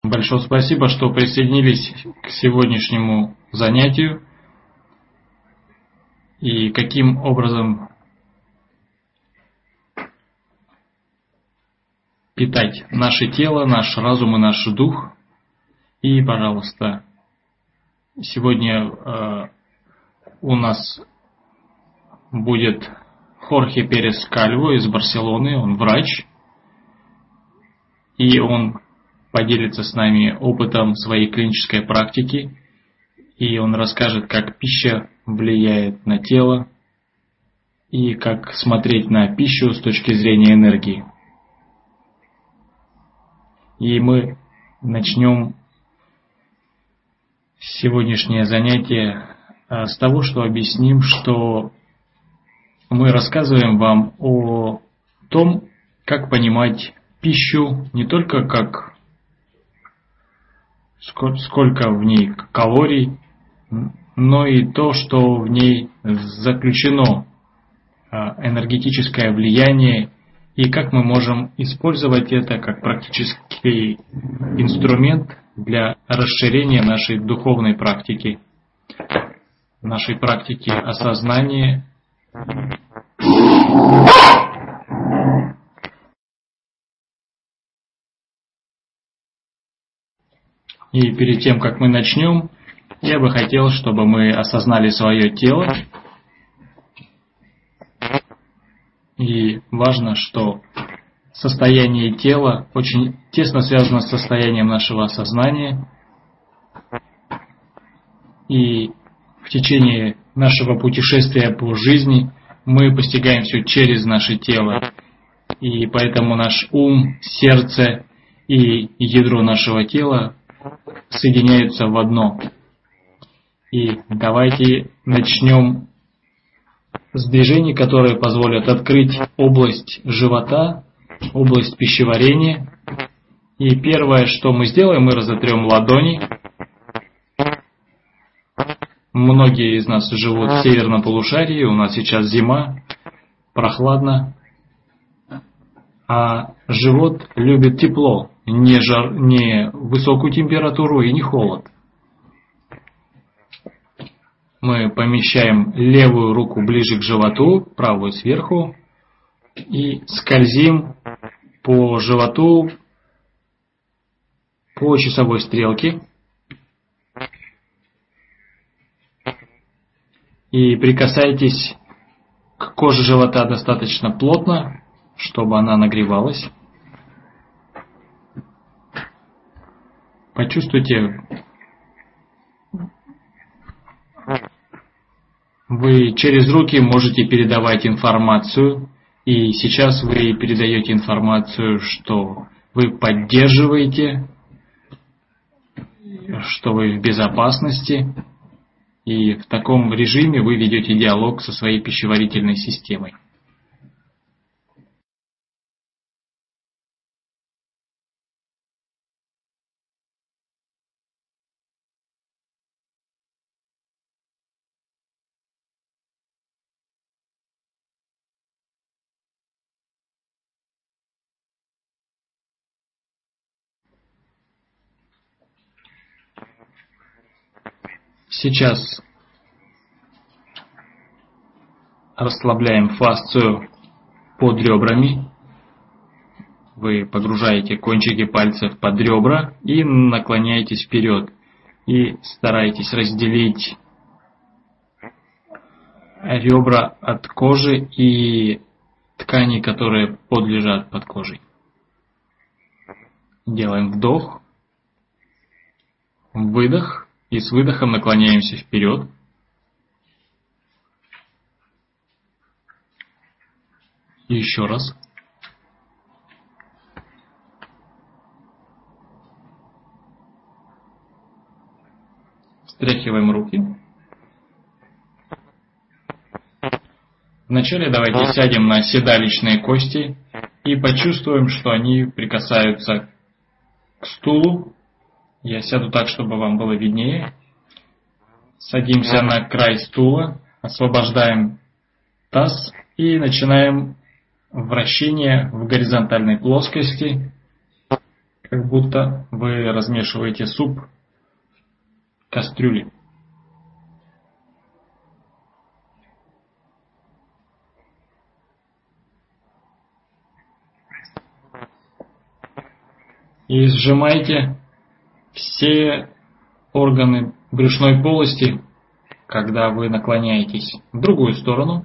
Большое спасибо, что присоединились к сегодняшнему занятию. И каким образом питать наше тело, наш разум и наш дух. И, пожалуйста, сегодня у нас будет Хорхе Перес Кальво из Барселоны, он врач, и он поделится с нами опытом своей клинической практики, и он расскажет, как пища влияет на тело, и как смотреть на пищу с точки зрения энергии. И мы начнем сегодняшнее занятие с того, что объясним, что мы рассказываем вам о том, как понимать пищу не только как сколько в ней калорий, но и то, что в ней заключено энергетическое влияние, и как мы можем использовать это как практический инструмент для расширения нашей духовной практики, нашей практики осознания. И перед тем, как мы начнем, я бы хотел, чтобы мы осознали свое тело. И важно, что состояние тела очень тесно связано с состоянием нашего сознания. И в течение нашего путешествия по жизни мы постигаем все через наше тело. И поэтому наш ум, сердце и ядро нашего тела соединяются в одно. И давайте начнем с движений, которые позволят открыть область живота, область пищеварения. И первое, что мы сделаем, мы разотрем ладони. Многие из нас живут в северном полушарии, у нас сейчас зима, прохладно. А живот любит тепло, не высокую температуру и не холод. Мы помещаем левую руку ближе к животу, правую сверху, и скользим по животу по часовой стрелке. И прикасайтесь к коже живота достаточно плотно, чтобы она нагревалась. Почувствуйте, вы через руки можете передавать информацию, и сейчас вы передаете информацию, что вы поддерживаете, что вы в безопасности, и в таком режиме вы ведете диалог со своей пищеварительной системой. Сейчас расслабляем фасцию под ребрами. Вы погружаете кончики пальцев под ребра и наклоняетесь вперед. И стараетесь разделить ребра от кожи и ткани, которые подлежат под кожей. Делаем вдох, выдох. И с выдохом наклоняемся вперед. И еще раз. Встряхиваем руки. Вначале давайте сядем на седалищные кости и почувствуем, что они прикасаются к стулу. Я сяду так, чтобы вам было виднее. Садимся на край стула, освобождаем таз и начинаем вращение в горизонтальной плоскости. как будто вы размешиваете суп в кастрюле. И сжимайте все органы брюшной полости, когда вы наклоняетесь в другую сторону.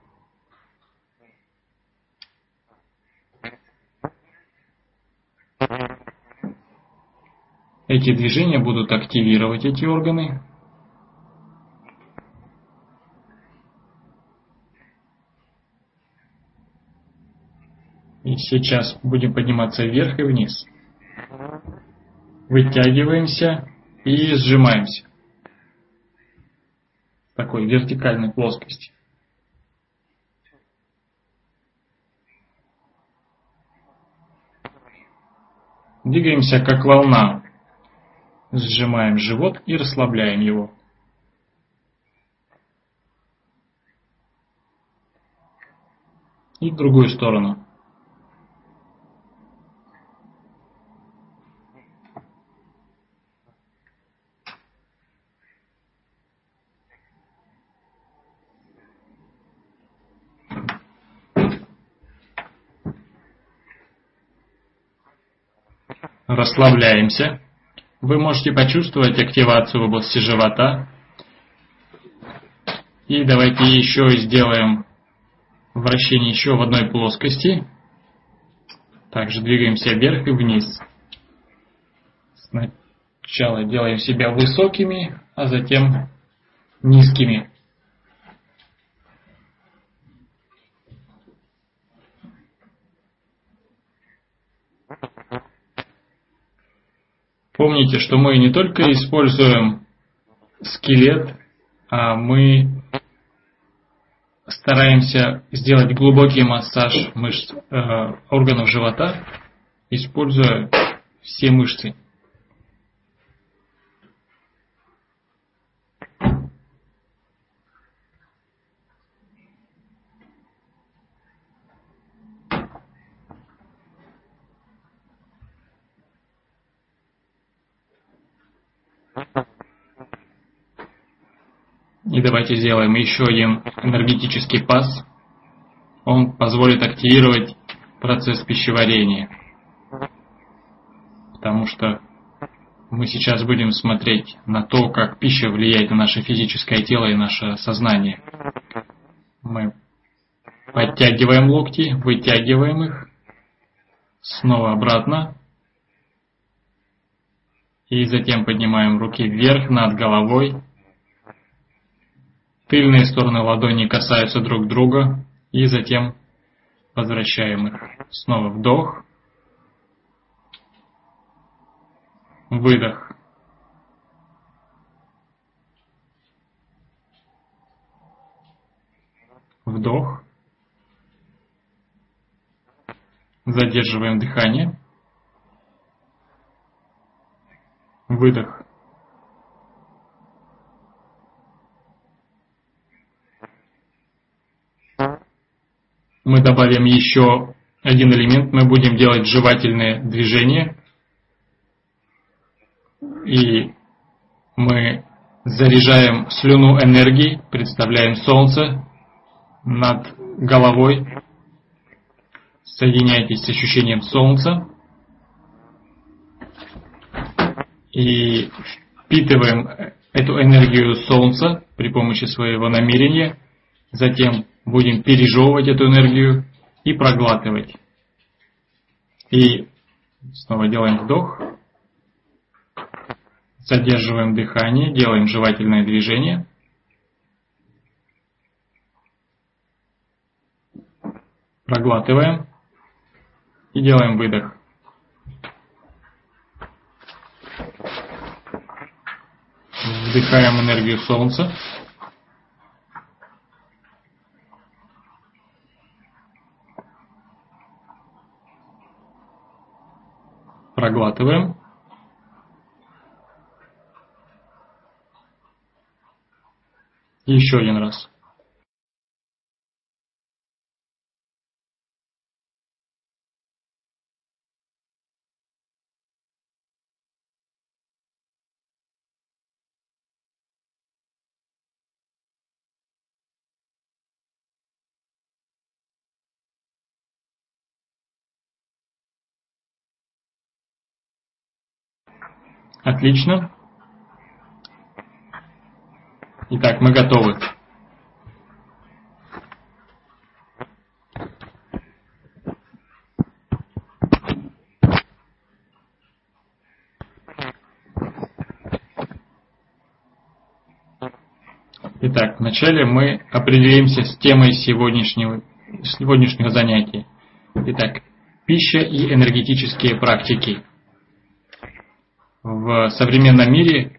Эти движения будут активировать эти органы. И сейчас будем подниматься вверх и вниз. Вытягиваемся и сжимаемся в такой вертикальной плоскости. Двигаемся как волна. Сжимаем живот и расслабляем его. И в другую сторону. Расслабляемся. Вы можете почувствовать активацию в области живота. И давайте еще сделаем вращение еще в одной плоскости. Также двигаемся вверх и вниз. Сначала делаем себя высокими, а затем низкими. Помните, что мы не только используем скелет, а мы стараемся сделать глубокий массаж мышц органов живота, используя все мышцы. И давайте сделаем еще один энергетический пас. Он позволит активировать процесс пищеварения. Потому что мы сейчас будем смотреть на то, как пища влияет на наше физическое тело и наше сознание. Мы подтягиваем локти, вытягиваем их, снова обратно. И затем поднимаем руки вверх над головой. Тыльные стороны ладоней касаются друг друга. И затем возвращаем их. Снова вдох. Выдох. Вдох. Задерживаем дыхание. Выдох. Мы добавим еще один элемент. Мы будем делать жевательные движения. И мы заряжаем слюну энергией, представляем солнце над головой. Соединяйтесь с ощущением солнца. И впитываем эту энергию солнца при помощи своего намерения. Затем будем пережевывать эту энергию и проглатывать. И снова делаем вдох. Задерживаем дыхание, делаем жевательное движение. Проглатываем. И делаем выдох. Вдыхаем энергию солнца. Проглатываем. Еще один раз. Отлично. Итак, мы готовы. Итак, вначале мы определимся с темой сегодняшнего занятия. Итак, пища и энергетические практики. В современном мире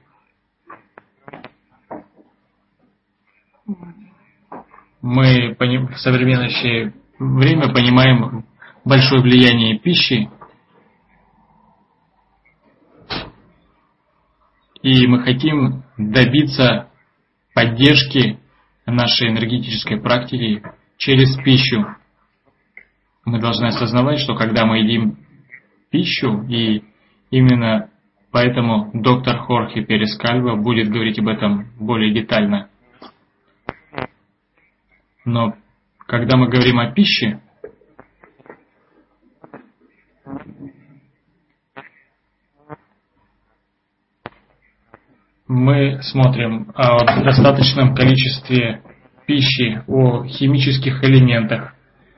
мы в современное время понимаем большое влияние пищи, и мы хотим добиться поддержки нашей энергетической практики через пищу. Мы должны осознавать, что когда мы едим пищу, и именно поэтому доктор Хорхе Перес Кальва будет говорить об этом более детально. Но когда мы говорим о пище, мы смотрим о достаточном количестве пищи, о химических элементах.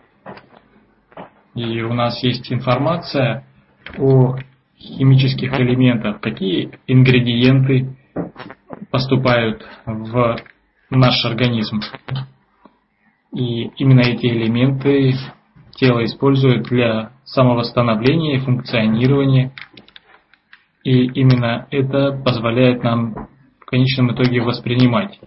И у нас есть информация о химических элементах, какие ингредиенты поступают в наш организм. И именно эти элементы тело использует для самовосстановления и функционирования. И именно это позволяет нам в конечном итоге воспринимать.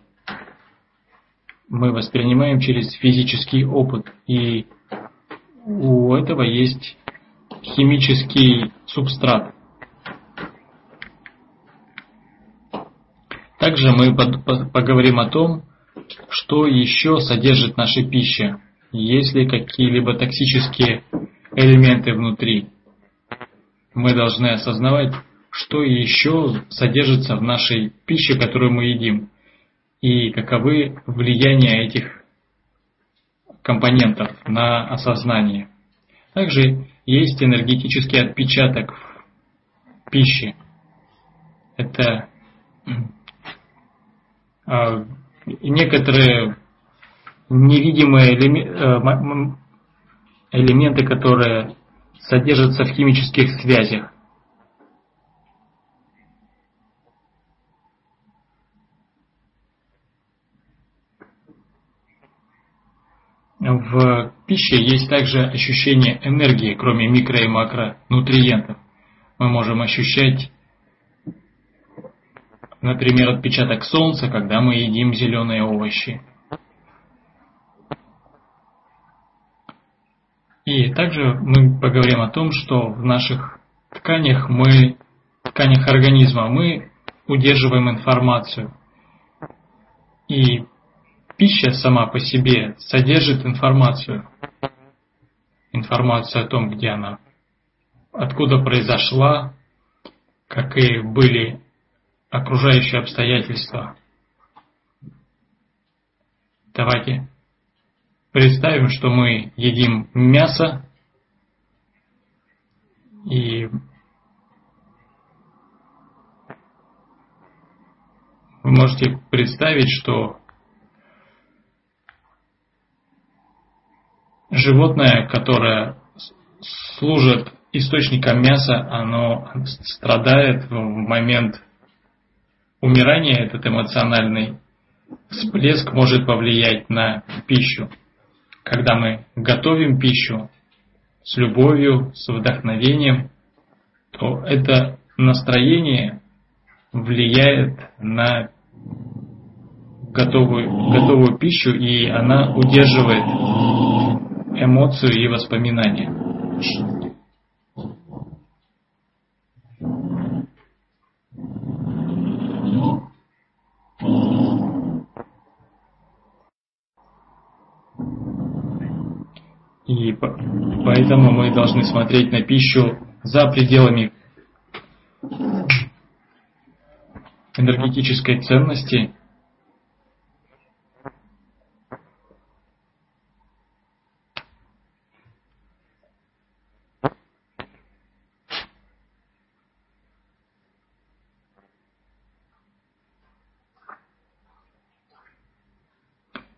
Мы воспринимаем через физический опыт, и у этого есть химический субстрат. Также мы поговорим о том, что еще содержит наша пища, есть ли какие-либо токсические элементы внутри. Мы должны осознавать, что еще содержится в нашей пище, которую мы едим, и каковы влияния этих компонентов на осознание. Также есть энергетический отпечаток в пище. Это некоторые невидимые элементы, которые содержатся в химических связях. В пище есть также ощущение энергии, кроме микро- и макронутриентов. Мы можем ощущать, например, отпечаток солнца, когда мы едим зеленые овощи. И также мы поговорим о том, что в наших тканях организма мы удерживаем информацию. И пища сама по себе содержит информацию. Информацию о том, где она, откуда произошла, какие были окружающие обстоятельства. Давайте представим, что мы едим мясо, и вы можете представить, что животное, которое служит источником мяса, оно страдает в момент умирания. Этот эмоциональный всплеск может повлиять на пищу. Когда мы готовим пищу с любовью, с вдохновением, то это настроение влияет на готовую пищу, и она удерживает эмоцию и воспоминания. И поэтому мы должны смотреть на пищу за пределами энергетической ценности.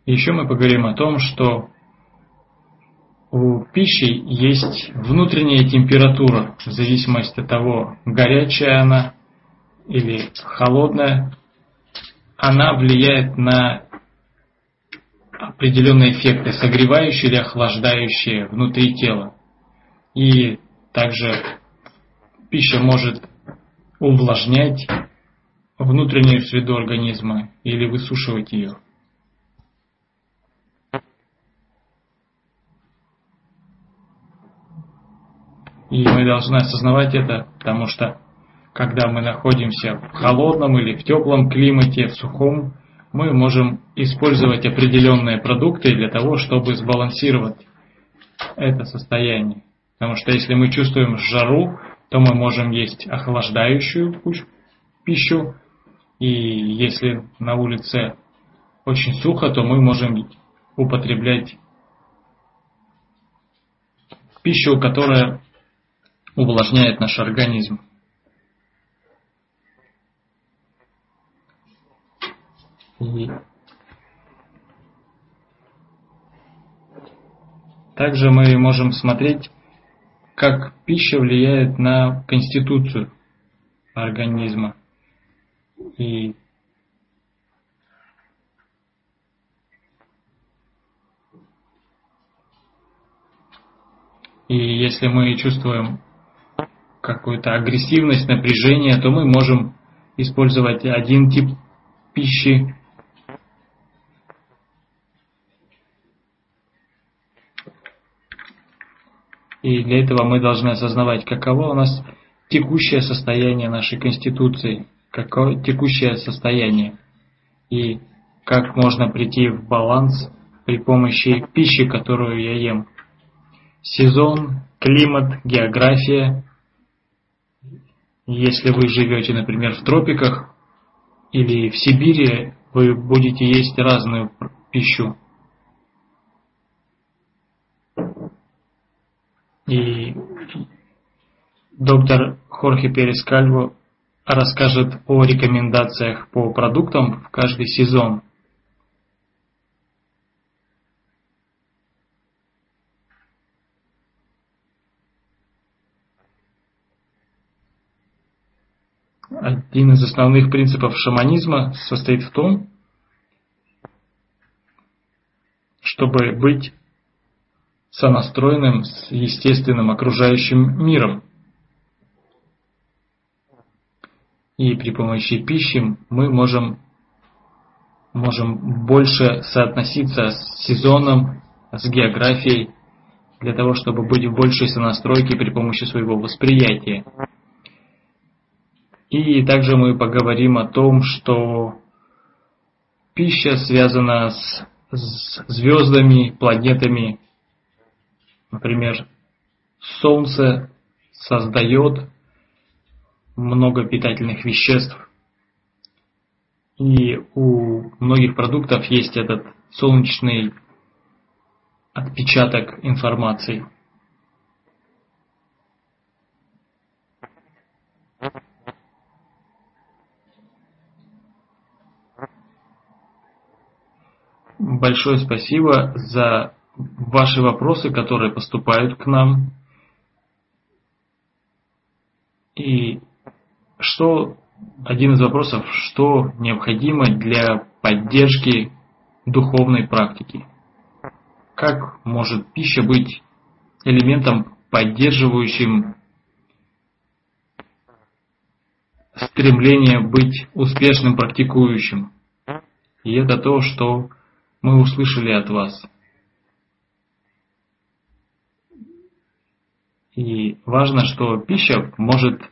Еще мы поговорим о том, что у пищи есть внутренняя температура, в зависимости от того, горячая она или холодная. Она влияет на определенные эффекты, согревающие или охлаждающие внутри тела. И также пища может увлажнять внутреннюю среду организма или высушивать ее. И мы должны осознавать это, потому что когда мы находимся в холодном или в теплом климате, в сухом, мы можем использовать определенные продукты для того, чтобы сбалансировать это состояние. Потому что если мы чувствуем жару, то мы можем есть охлаждающую пищу, и если на улице очень сухо, то мы можем употреблять пищу, которая увлажняет наш организм. И также мы можем смотреть, как пища влияет на конституцию организма. И если мы чувствуем какую-то агрессивность, напряжение, то мы можем использовать один тип пищи. И для этого мы должны осознавать, каково у нас текущее состояние нашей конституции, какое текущее состояние, и как можно прийти в баланс при помощи пищи, которую я ем. Сезон, климат, география. Если вы живете, например, в тропиках или в Сибири, вы будете есть разную пищу. И доктор Хорхе Перес Кальво расскажет о рекомендациях по продуктам в каждый сезон. Один из основных принципов шаманизма состоит в том, чтобы быть сонастроенным с естественным окружающим миром. И при помощи пищи мы можем больше соотноситься с сезоном, с географией, для того, чтобы быть в большей сонастройке при помощи своего восприятия. И также мы поговорим о том, что пища связана с звездами, планетами. Например, Солнце создает много питательных веществ. И у многих продуктов есть этот солнечный отпечаток информации. Большое спасибо за ваши вопросы, которые поступают к нам. И один из вопросов, что необходимо для поддержки духовной практики? Как может пища быть элементом, поддерживающим стремление быть успешным практикующим? И это то, что мы услышали от вас. И важно, что пища может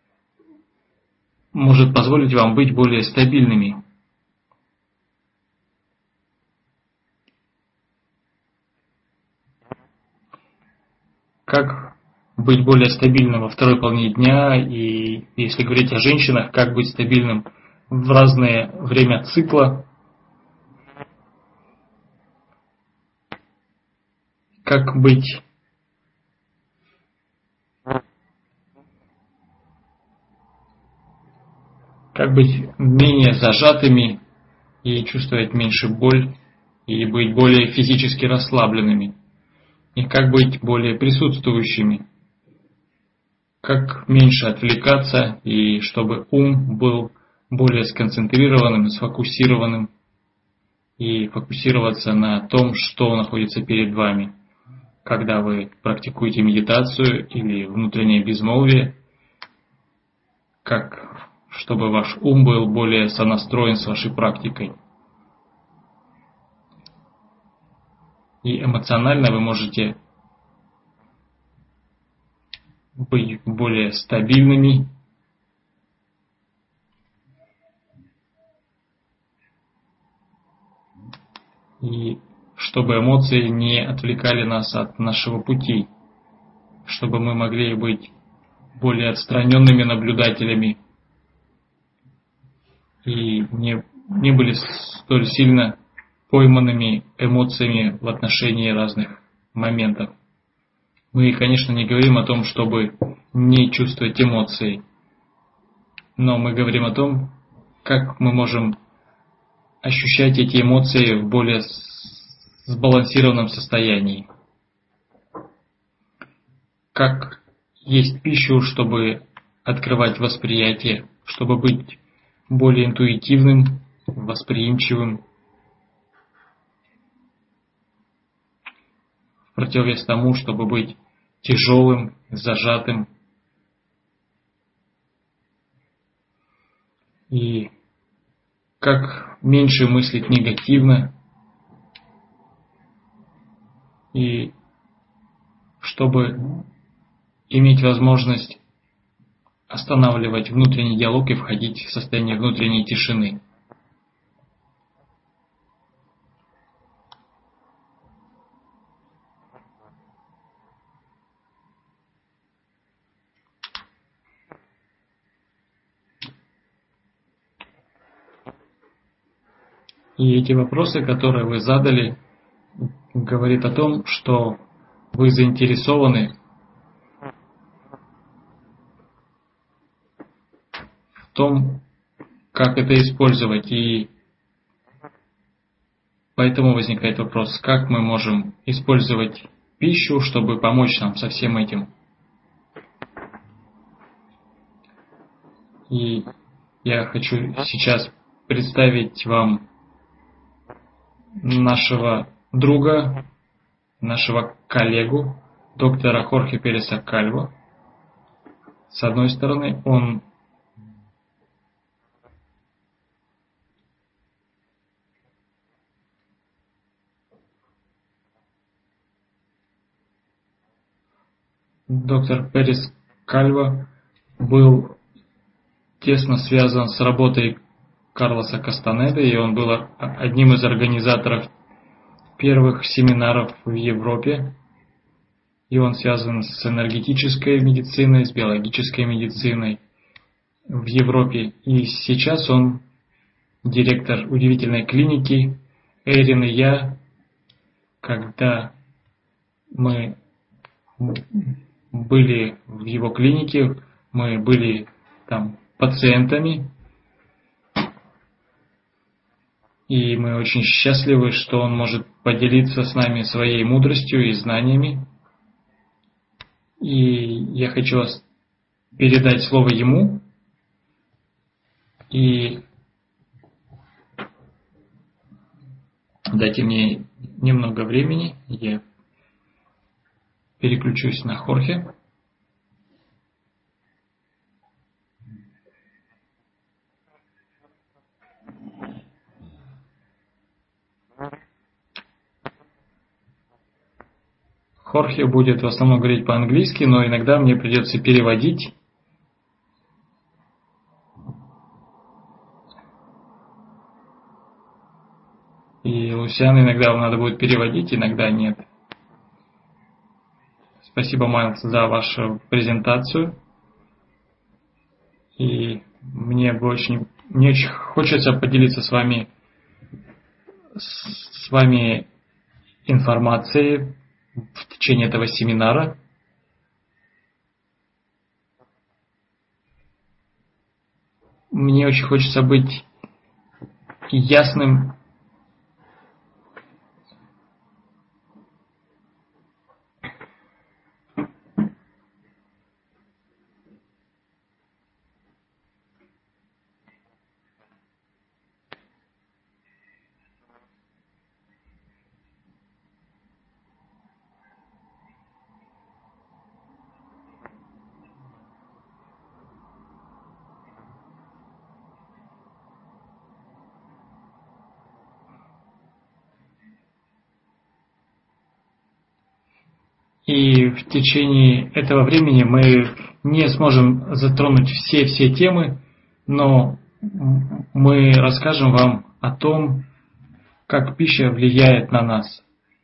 позволить вам быть более стабильными. Как быть более стабильным во второй половине дня, и если говорить о женщинах, как быть стабильным в разное время цикла, как быть менее зажатыми и чувствовать меньше боль и быть более физически расслабленными, и как быть более присутствующими, как меньше отвлекаться, и чтобы ум был более сконцентрированным, сфокусированным, и фокусироваться на том, что находится перед вами, когда вы практикуете медитацию или внутреннее безмолвие, как чтобы ваш ум был более сонастроен с вашей практикой. И эмоционально вы можете быть более стабильными, и чтобы эмоции не отвлекали нас от нашего пути, чтобы мы могли быть более отстраненными наблюдателями и не были столь сильно пойманными эмоциями в отношении разных моментов. Мы, конечно, не говорим о том, чтобы не чувствовать эмоции, но мы говорим о том, как мы можем ощущать эти эмоции в более сбалансированном состоянии. Как есть пищу, чтобы открывать восприятие, чтобы быть более интуитивным, восприимчивым, в противовес тому, чтобы быть тяжелым, зажатым. И как меньше мыслить негативно, и чтобы иметь возможность останавливать внутренний диалог и входить в состояние внутренней тишины. И эти вопросы, которые вы задали, говорит о том, что вы заинтересованы в том, как это использовать. И поэтому возникает вопрос, как мы можем использовать пищу, чтобы помочь нам со всем этим. И я хочу сейчас представить вам нашего друга, нашего коллегу, доктора Хорхе Переса Кальво. С одной стороны, он доктор Перес Кальво был тесно связан с работой Карлоса Кастанеды, и он был одним из организаторов первых семинаров в Европе. И он связан с энергетической медициной, с биологической медициной в Европе. И сейчас он директор удивительной клиники Эрин и я. Когда мы были в его клинике, мы были там пациентами, и мы очень счастливы, что он может поделиться с нами своей мудростью и знаниями. И я хочу передать слово ему, и дайте мне немного времени, я переключусь на Хорхе. Хорхе будет в основном говорить по-английски, но иногда мне придется переводить. И Лусиан иногда надо будет переводить, иногда нет. Спасибо, Майлз, за вашу презентацию. И мне очень хочется поделиться с вами информацией в течение этого семинара. Мне очень хочется быть ясным И в течение этого времени мы не сможем затронуть все темы, но мы расскажем вам о том, как пища влияет на нас.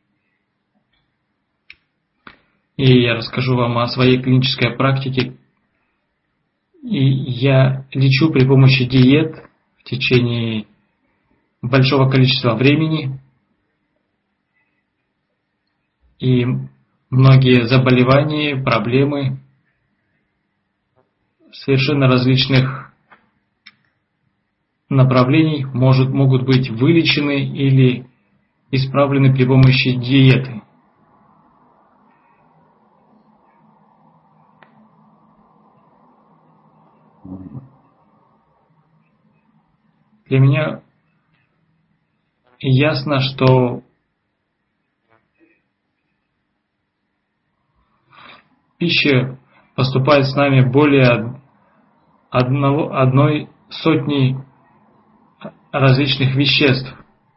И я расскажу вам о своей клинической практике. И я лечу при помощи диет в течение большого количества времени. И многие заболевания, проблемы совершенно различных направлений могут быть вылечены или исправлены при помощи диеты. Для меня ясно, что пища поступает с нами более одной сотни различных веществ.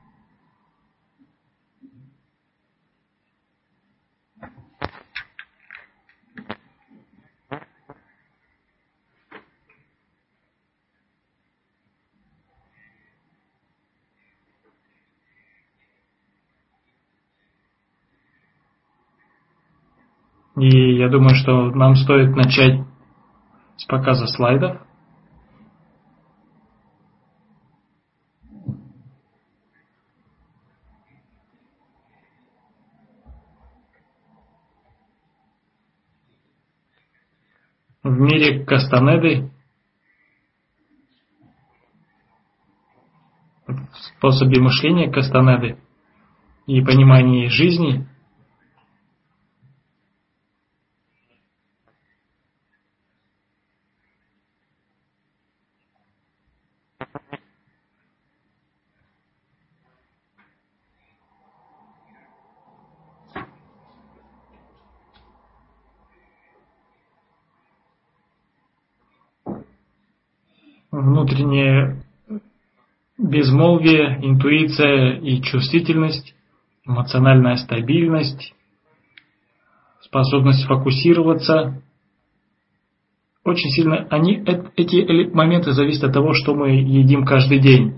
И я думаю, что нам стоит начать с показа слайдов. В мире Кастанеды, в способе мышления Кастанеды и понимании жизни внутреннее безмолвие, интуиция и чувствительность, эмоциональная стабильность, способность фокусироваться. Очень сильно эти моменты зависят от того, что мы едим каждый день.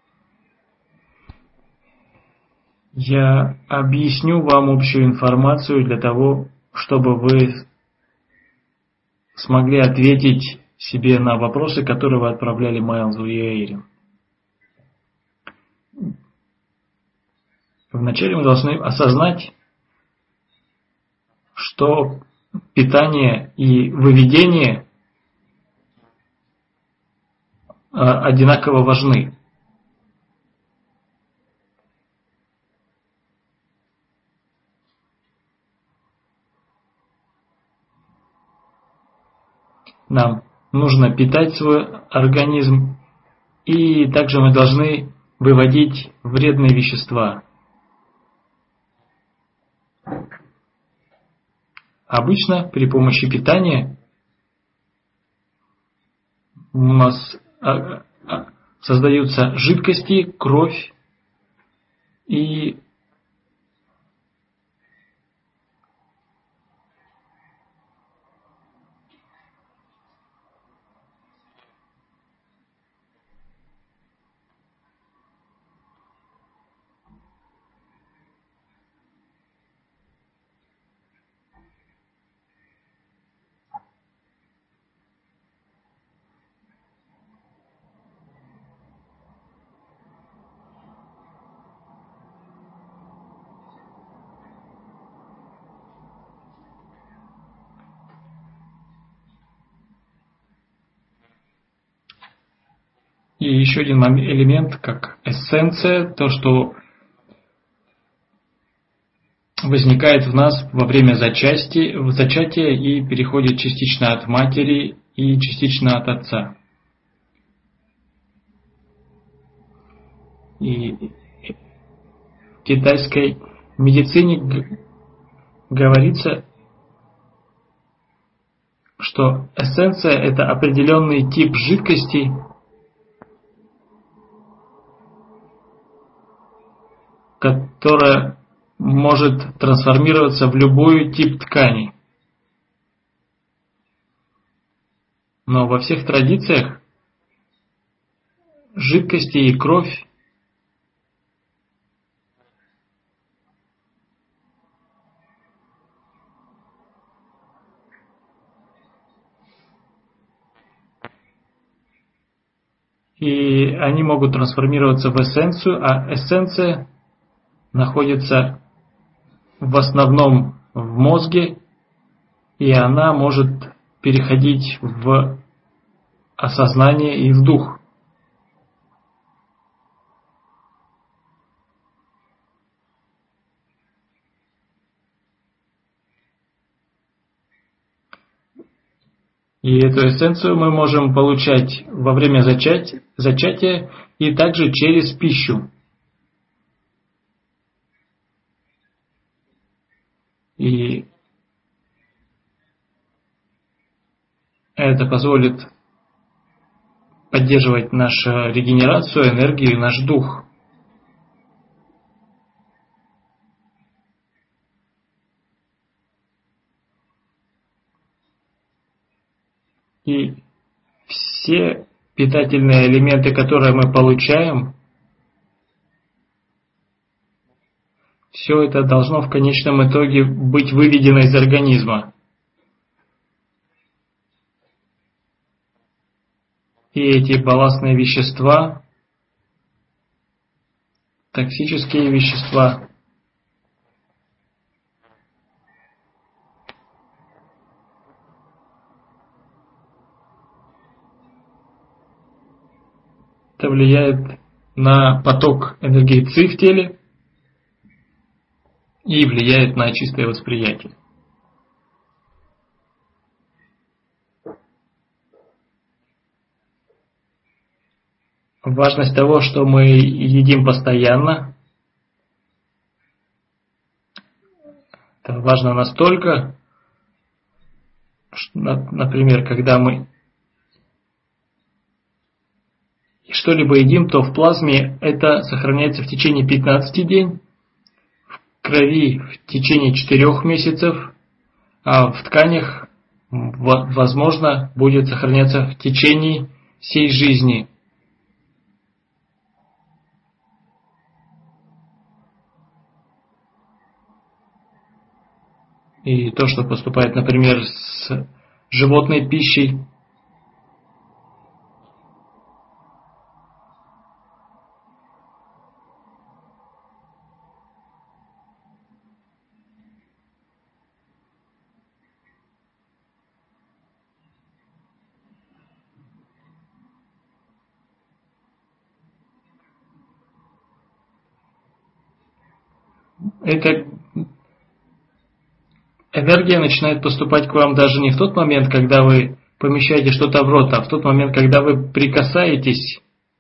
Я объясню вам общую информацию для того, чтобы вы смогли ответить себе на вопросы, которые вы отправляли Майлзу и Эйрин. Вначале мы должны осознать, что питание и выведение одинаково важны. Нам нужно питать свой организм, и также мы должны выводить вредные вещества. Обычно при помощи питания у нас создаются жидкости, кровь и еще один элемент, как эссенция, то, что возникает в нас во время зачатия и переходит частично от матери и частично от отца. И в китайской медицине говорится, что эссенция – это определенный тип жидкости, которая может трансформироваться в любой тип ткани. Но во всех традициях жидкости и кровь и они могут трансформироваться в эссенцию, а эссенция находится в основном в мозге, и она может переходить в осознание и в дух. И эту эссенцию мы можем получать во время зачатия и также через пищу. И это позволит поддерживать нашу регенерацию, энергию и наш дух. И все питательные элементы, которые мы получаем, все это должно в конечном итоге быть выведено из организма. И эти балластные вещества, токсические вещества, это влияет на поток энергии ЦИ в теле и влияет на чистое восприятие. Важность того, что мы едим постоянно, это важно настолько, что, например, когда мы что-либо едим, то в плазме это сохраняется в течение 15 дней, в крови в течение 4 месяцев, а в тканях, возможно, будет сохраняться в течение всей жизни. И то, что поступает, например, с животной пищей, эта энергия начинает поступать к вам даже не в тот момент, когда вы помещаете что-то в рот, а в тот момент, когда вы прикасаетесь .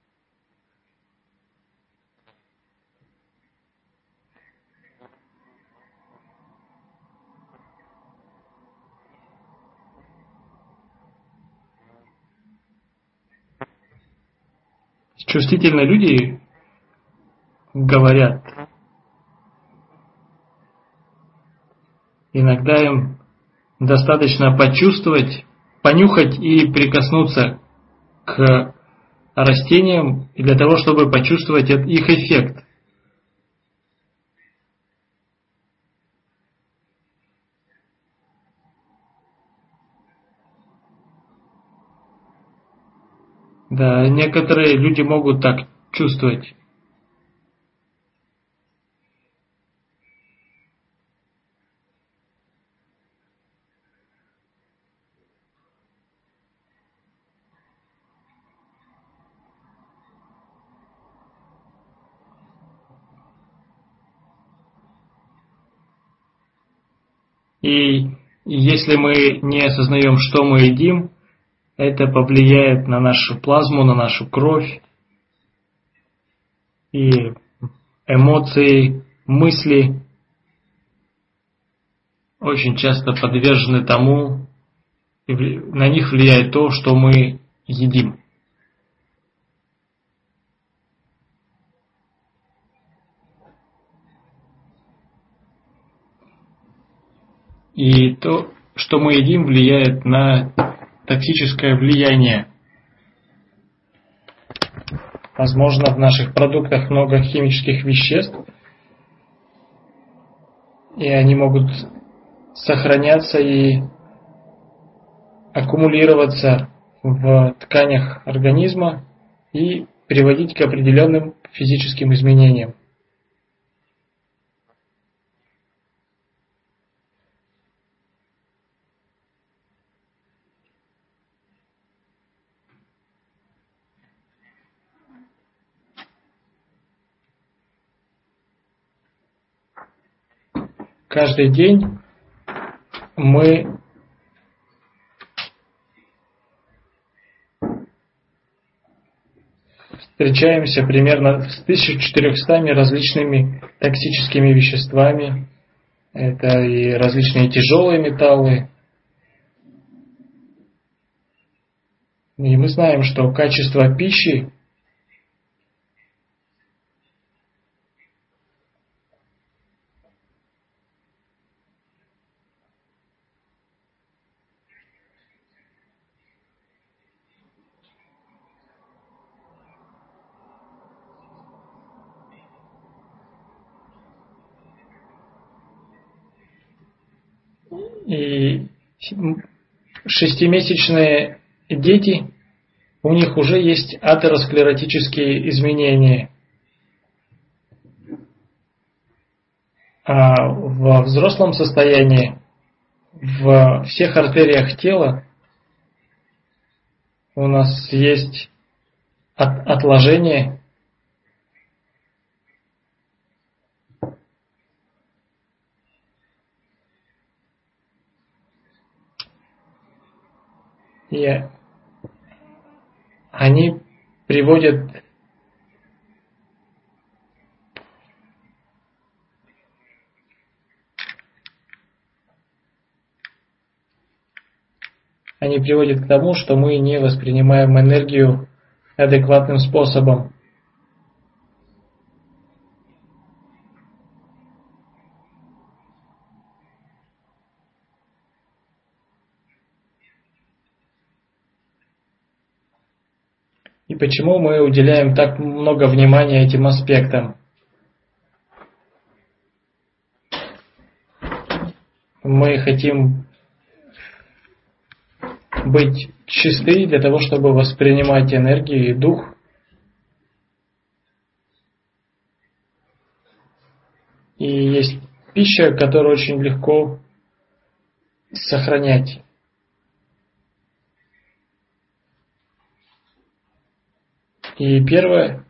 Чувствительные люди говорят, иногда им достаточно почувствовать, понюхать и прикоснуться к растениям для того, чтобы почувствовать их эффект. Да, некоторые люди могут так чувствовать. И если мы не осознаем, что мы едим, это повлияет на нашу плазму, на нашу кровь. И эмоции, мысли очень часто подвержены тому, и на них влияет то, что мы едим. И то, что мы едим, влияет на токсическое влияние. Возможно, в наших продуктах много химических веществ, и они могут сохраняться и аккумулироваться в тканях организма и приводить к определенным физическим изменениям. Каждый день мы встречаемся примерно с 1400 различными токсическими веществами. Это и различные тяжелые металлы. И мы знаем, что качество пищи и шестимесячные дети, у них уже есть атеросклеротические изменения. А во взрослом состоянии в всех артериях тела у нас есть отложение и они приводят к тому, что мы не воспринимаем энергию адекватным способом. И почему мы уделяем так много внимания этим аспектам? Мы хотим быть чисты для того, чтобы воспринимать энергию и дух. И есть пища, которую очень легко сохранять. И первое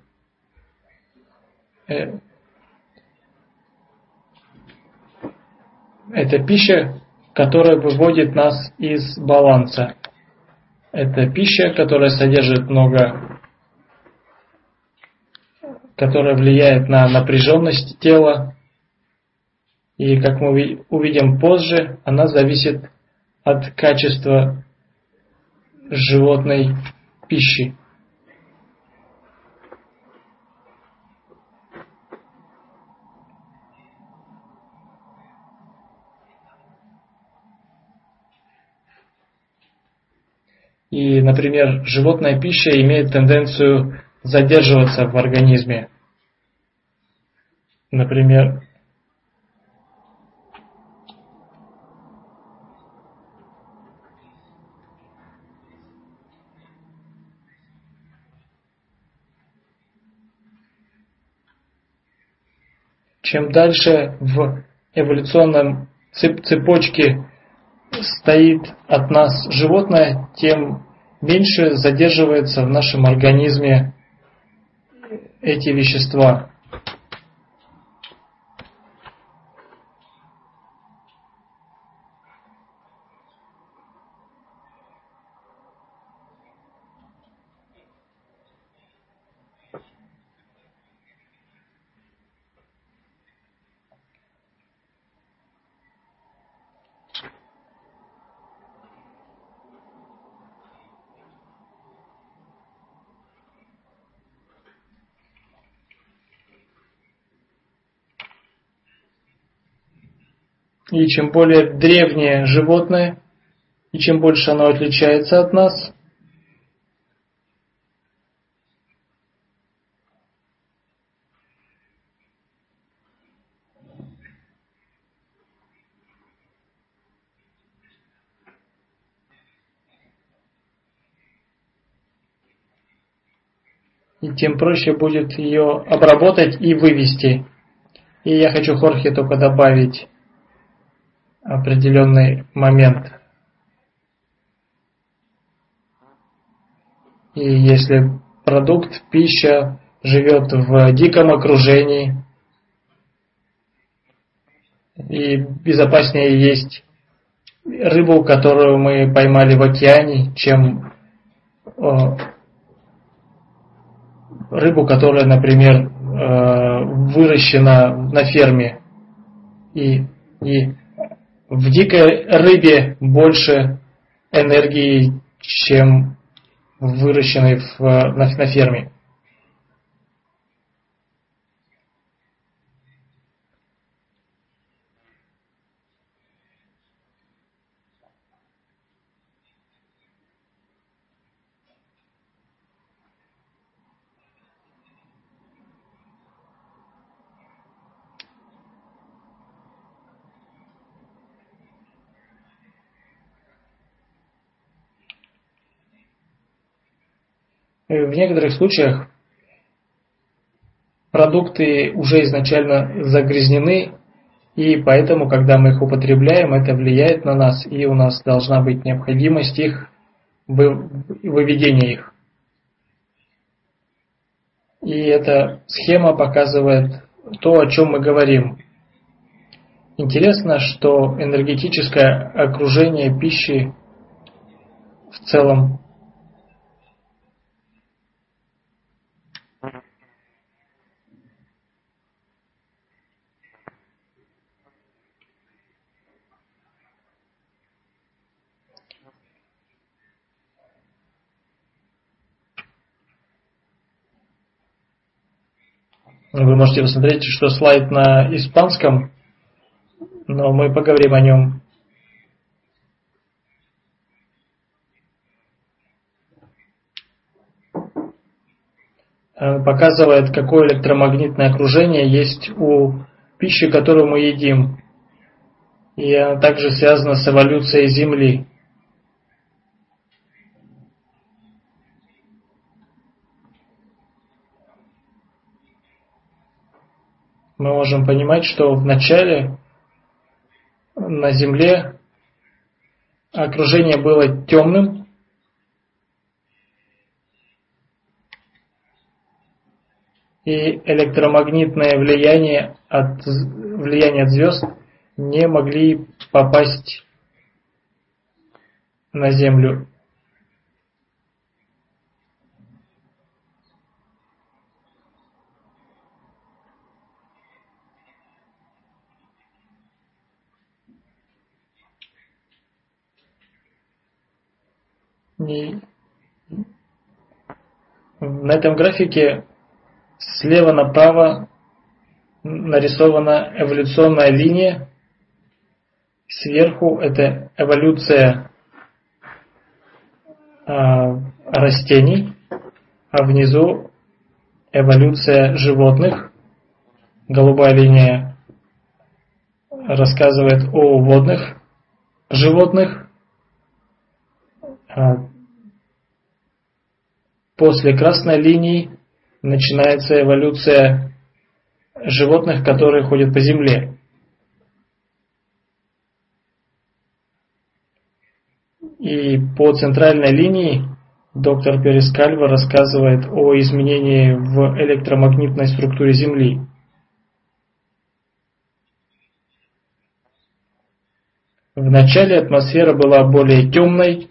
это пища, которая выводит нас из баланса. Это пища, которая содержит которая влияет на напряженность тела. И, как мы увидим позже, она зависит от качества животной пищи. И, например, животная пища имеет тенденцию задерживаться в организме. Например, чем дальше в эволюционном цепочке стоит от нас животное, тем меньше задерживается в нашем организме эти вещества. И чем более древнее животное, и чем больше оно отличается от нас, и тем проще будет ее обработать и вывести. И я хочу, Хорхе, только добавить определенный момент. И если продукт, пища живет в диком окружении, и безопаснее есть рыбу, которую мы поймали в океане, чем рыбу, которая, например, выращена на ферме. И в дикой рыбе больше энергии, чем в выращенной на ферме. В некоторых случаях продукты уже изначально загрязнены, и поэтому, когда мы их употребляем, это влияет на нас, и у нас должна быть необходимость их выведения их. И эта схема показывает то, о чем мы говорим. Интересно, что энергетическое окружение пищи в целом вы можете посмотреть, что слайд на испанском, но мы поговорим о нем. Показывает, какое электромагнитное окружение есть у пищи, которую мы едим. И она также связана с эволюцией Земли. Мы можем понимать, что вначале на Земле окружение было темным, и электромагнитное влияние от звезд не могли попасть на Землю. И на этом графике слева направо нарисована эволюционная линия. Сверху это эволюция растений, а внизу эволюция животных. Голубая линия рассказывает о водных животных. После красной линии начинается эволюция животных, которые ходят по земле. И по центральной линии доктор Перескальва рассказывает о изменении в электромагнитной структуре Земли. Вначале атмосфера была более темной,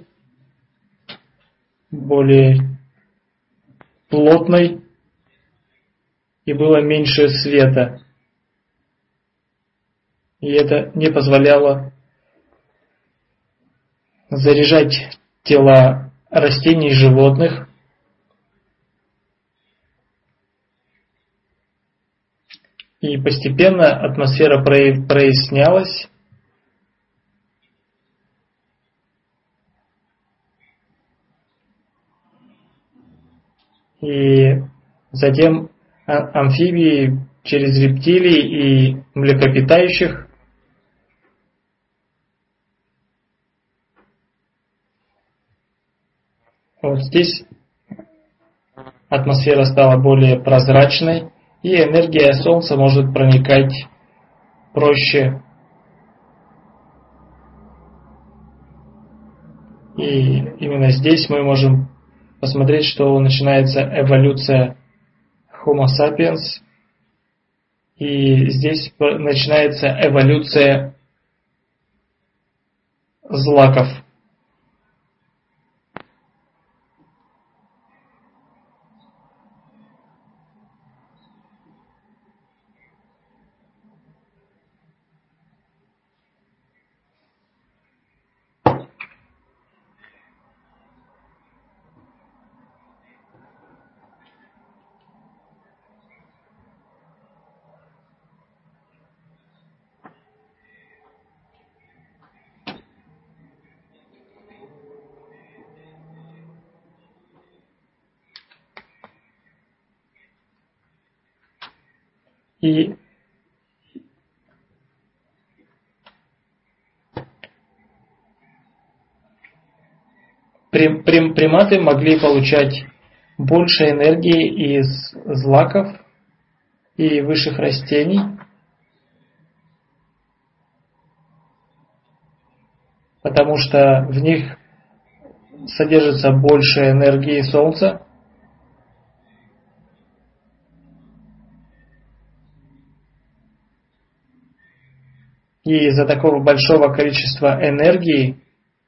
более плотной, и было меньше света. И это не позволяло заряжать тела растений и животных. И постепенно атмосфера прояснялась, И затем амфибии через рептилий и млекопитающих. Вот здесь атмосфера стала более прозрачной, и энергия Солнца может проникать проще. И именно здесь мы можем посмотреть, что начинается эволюция Homo sapiens, и здесь начинается эволюция злаков. И приматы могли получать больше энергии из злаков и высших растений, потому что в них содержится больше энергии Солнца. И из-за такого большого количества энергии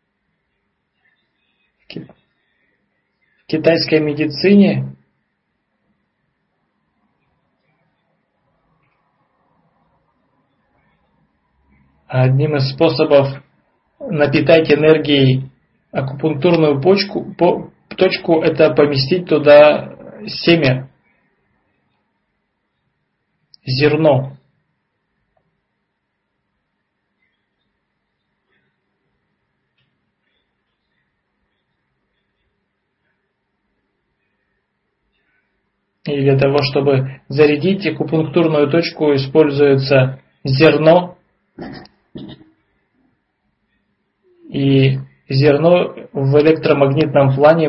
в китайской медицине одним из способов напитать энергией акупунктурную точку – это поместить туда семя, зерно. И для того, чтобы зарядить акупунктурную точку, используется зерно. И зерно в электромагнитном плане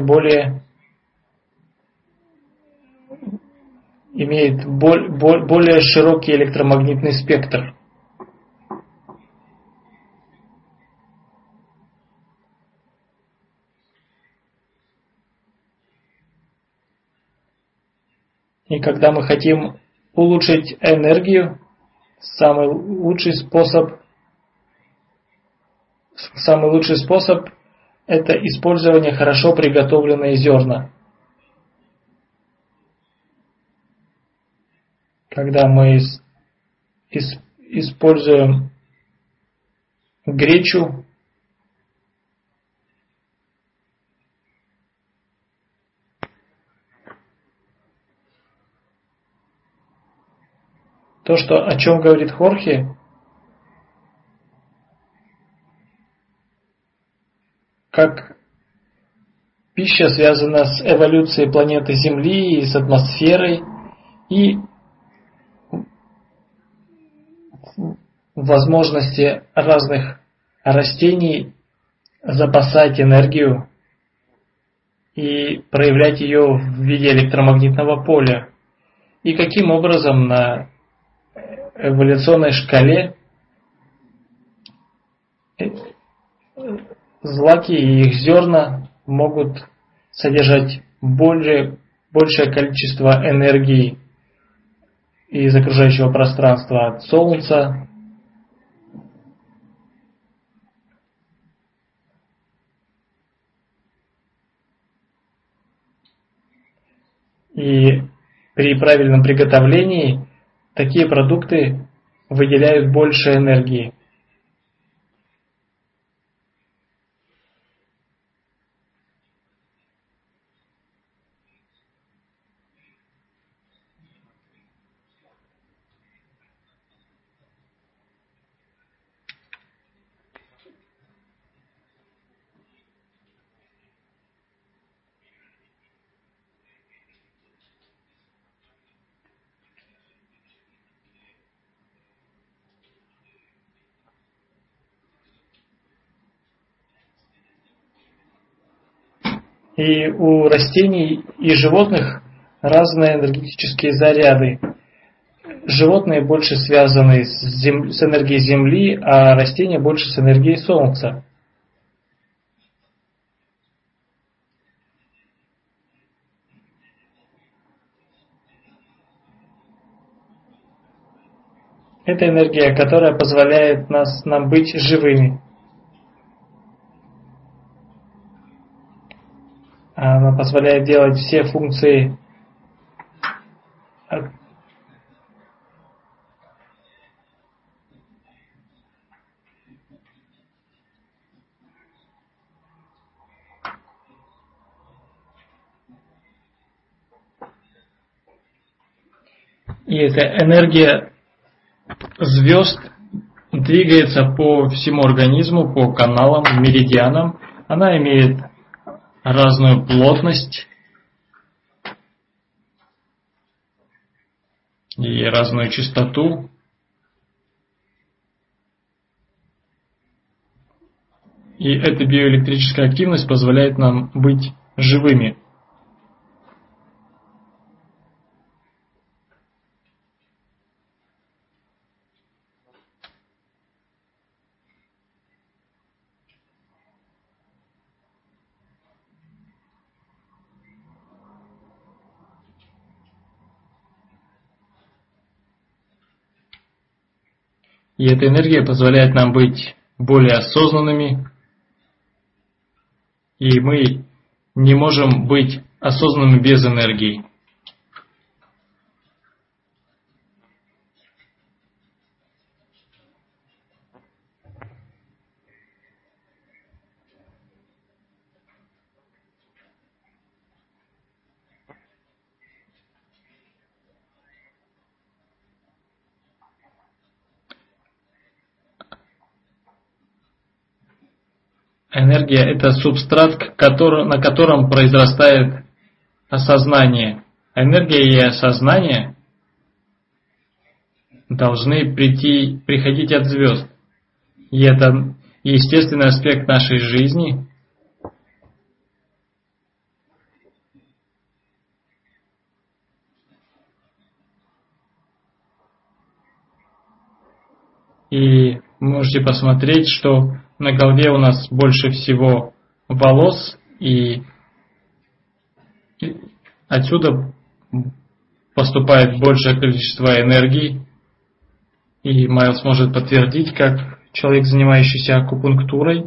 имеет более широкий электромагнитный спектр. И когда мы хотим улучшить энергию, самый лучший способ – это использование хорошо приготовленных зерна. Когда мы используем гречу, то, о чем говорит Хорхе, как пища связана с эволюцией планеты Земли и с атмосферой, и возможности разных растений запасать энергию и проявлять ее в виде электромагнитного поля. И каким образом на эволюционной шкале злаки и их зерна могут содержать большее количество энергии из окружающего пространства, от Солнца. И при правильном приготовлении такие продукты выделяют больше энергии. И у растений и животных разные энергетические заряды. Животные больше связаны с энергией Земли, а растения больше с энергией Солнца. Это энергия, которая позволяет нам быть живыми. Она позволяет делать все функции и эта энергия звезд двигается по всему организму, по каналам, меридианам. Она имеет разную плотность и разную частоту. И эта биоэлектрическая активность позволяет нам быть живыми. И эта энергия позволяет нам быть более осознанными, и мы не можем быть осознанными без энергии. Энергия – это субстрат, на котором произрастает осознание. Энергия и осознание должны приходить от звезд. И это естественный аспект нашей жизни. И можете посмотреть, что на голове у нас больше всего волос, и отсюда поступает большее количество энергии. И Майлз может подтвердить, как человек, занимающийся акупунктурой.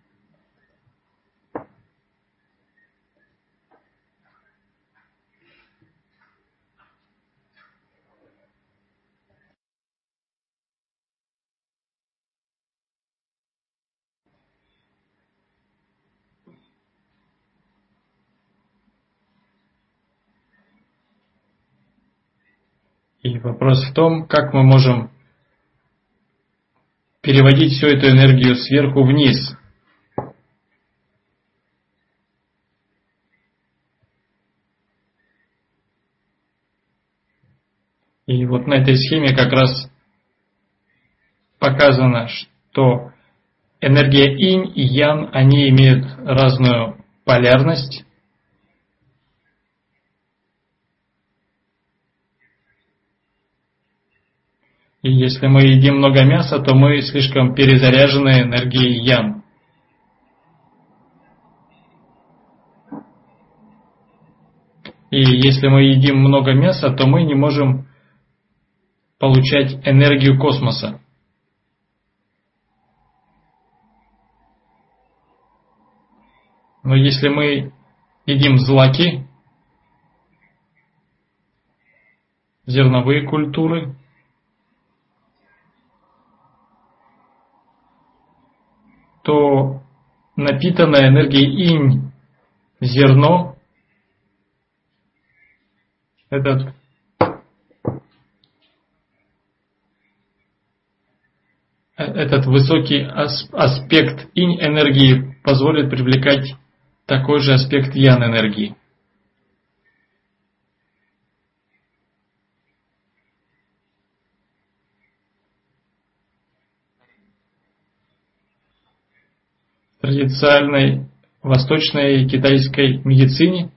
И вопрос в том, как мы можем переводить всю эту энергию сверху вниз. И вот на этой схеме как раз показано, что энергия инь и ян, они имеют разную полярность. И если мы едим много мяса, то мы слишком перезаряжены энергией ян. И если мы едим много мяса, то мы не можем получать энергию космоса. Но если мы едим злаки, зерновые культуры, то напитанное энергией инь зерно, этот высокий аспект инь энергии позволит привлекать такой же аспект ян энергии. В традиционной восточной китайской медицине.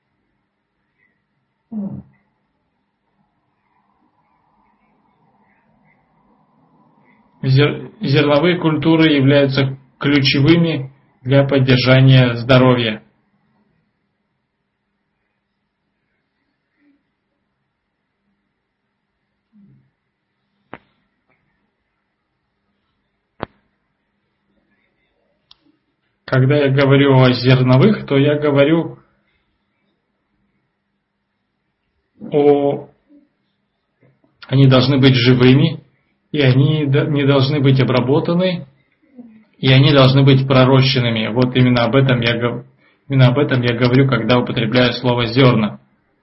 Зерновые культуры являются ключевыми для поддержания здоровья. Когда я говорю о зерновых, то я говорю они должны быть живыми, и они не должны быть обработаны, и они должны быть пророщенными. Вот именно об этом я говорю, когда употребляю слово «зерна».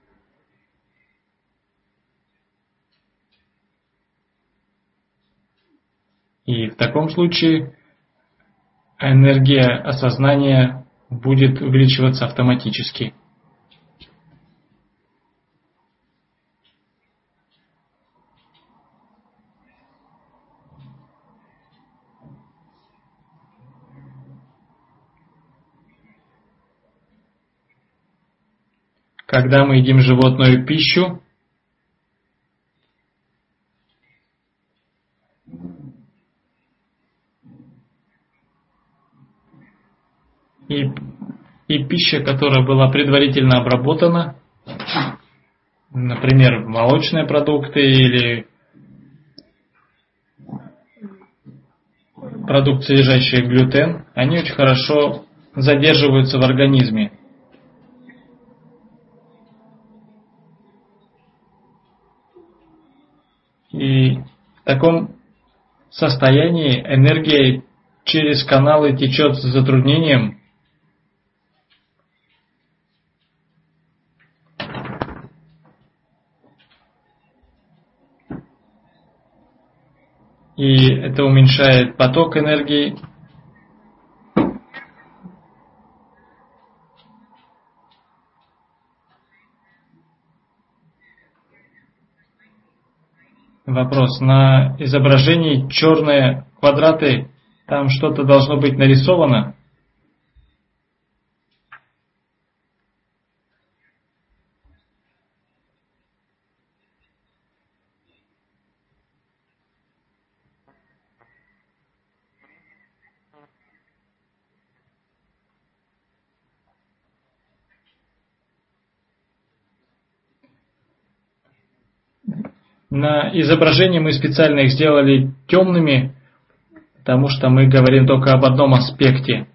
И в таком случае энергия осознания будет увеличиваться автоматически. Когда мы едим животную пищу, и пища, которая была предварительно обработана, например, молочные продукты или продукты, содержащие глютен, они очень хорошо задерживаются в организме. И в таком состоянии энергия через каналы течет с затруднением. И это уменьшает поток энергии. Вопрос. На изображении черные квадраты, там что-то должно быть нарисовано? На изображении мы специально их сделали темными, потому что мы говорим только об одном аспекте,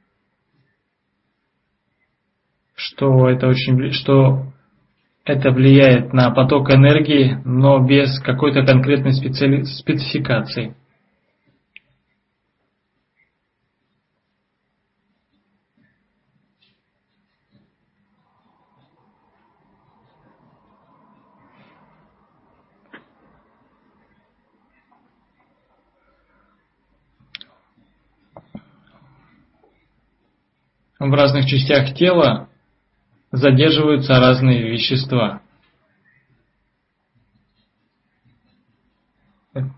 что это влияет на поток энергии, но без какой-то конкретной спецификации. В разных частях тела задерживаются разные вещества. Это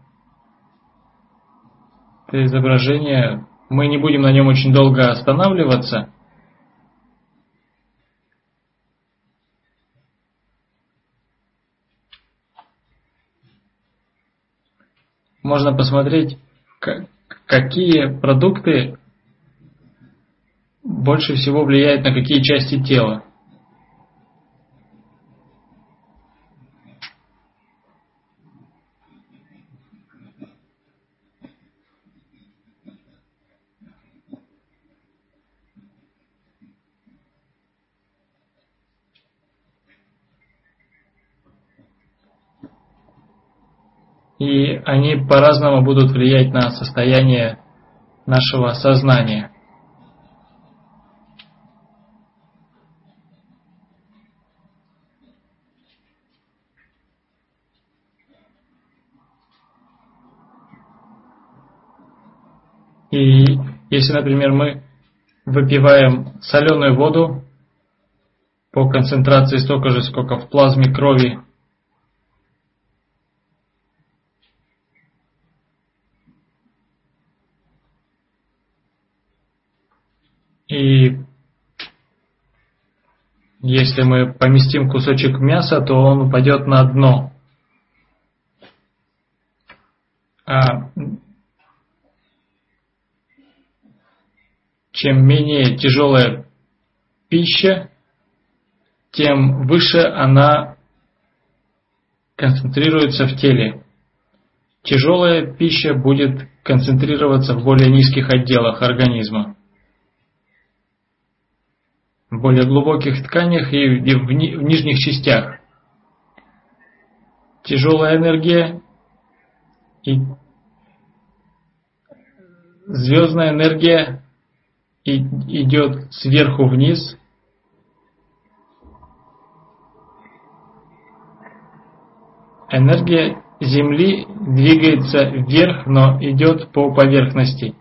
изображение, мы не будем на нем очень долго останавливаться. Можно посмотреть, какие продукты больше всего влияют на какие части тела. И они по-разному будут влиять на состояние нашего сознания. И если, например, мы выпиваем соленую воду по концентрации столько же, сколько в плазме крови, И если мы поместим кусочек мяса, то он упадет на дно. А чем менее тяжелая пища, тем выше она концентрируется в теле. Тяжелая пища будет концентрироваться в более низких отделах организма, в более глубоких тканях и в нижних частях. Тяжелая энергия и звездная энергия идет сверху вниз. Энергия Земли двигается вверх, но идет по поверхности.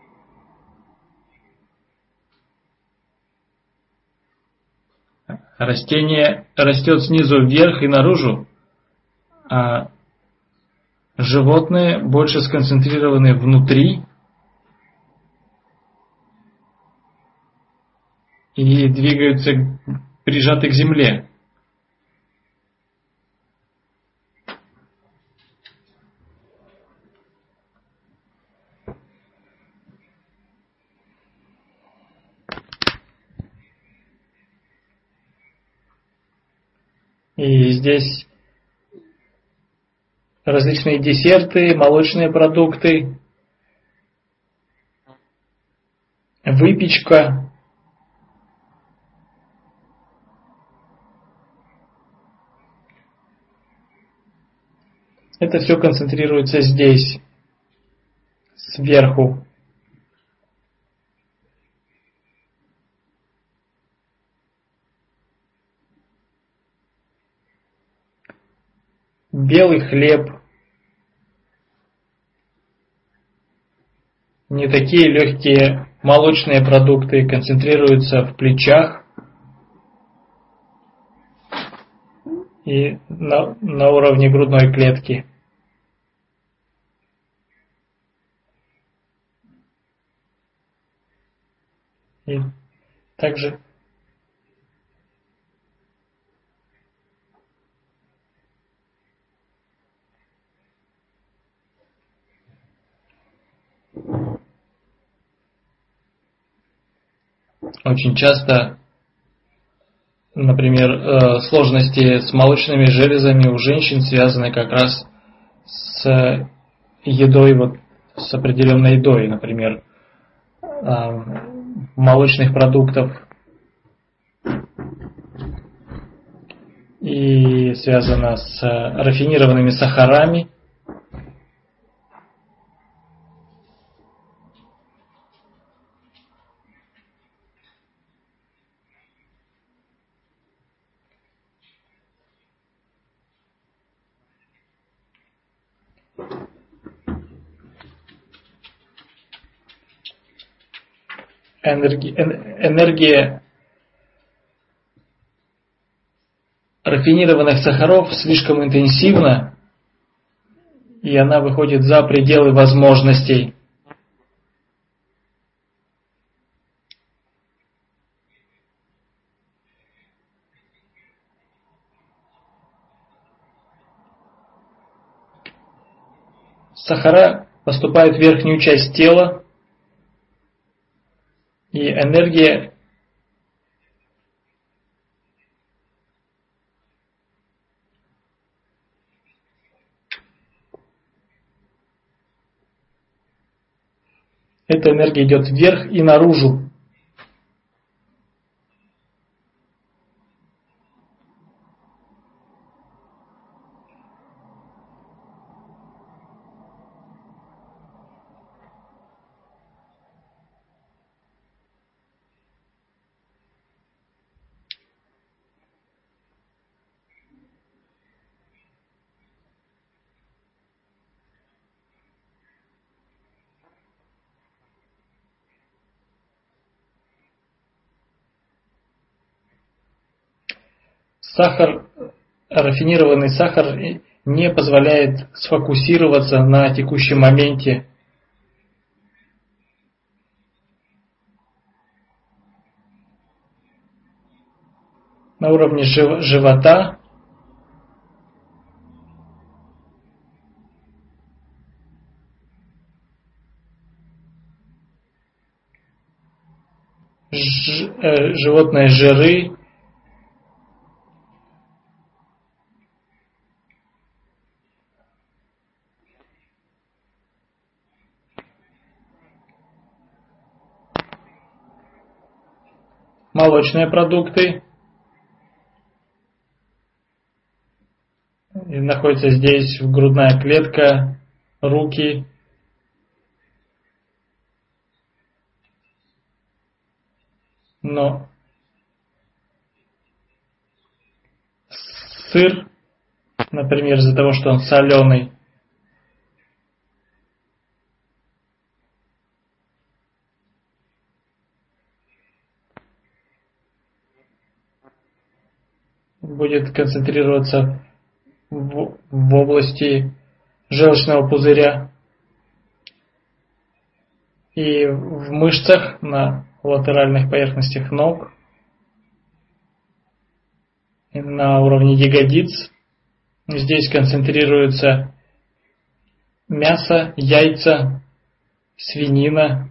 Растение растет снизу вверх и наружу, а животные больше сконцентрированы внутри и двигаются прижаты к земле. И здесь различные десерты, молочные продукты, выпечка. Это все концентрируется здесь, сверху. Белый хлеб. Не такие легкие молочные продукты концентрируются в плечах и на уровне грудной клетки. И также очень часто, например, сложности с молочными железами у женщин связаны как раз с едой, вот, с определенной едой, например, молочных продуктов, и связано с рафинированными сахарами. Энергия рафинированных сахаров слишком интенсивна, и она выходит за пределы возможностей. Сахара поступают в верхнюю часть тела, и энергия эта энергия идет вверх и наружу. Сахар, рафинированный сахар не позволяет сфокусироваться на текущем моменте. на уровне живота. Животные жиры. Молочные продукты. И находится здесь грудная клетка, руки. Но сыр, например, из-за того, что он соленый, будет концентрироваться в области желчного пузыря и в мышцах на латеральных поверхностях ног, и на уровне ягодиц. Здесь концентрируется мясо, яйца, свинина.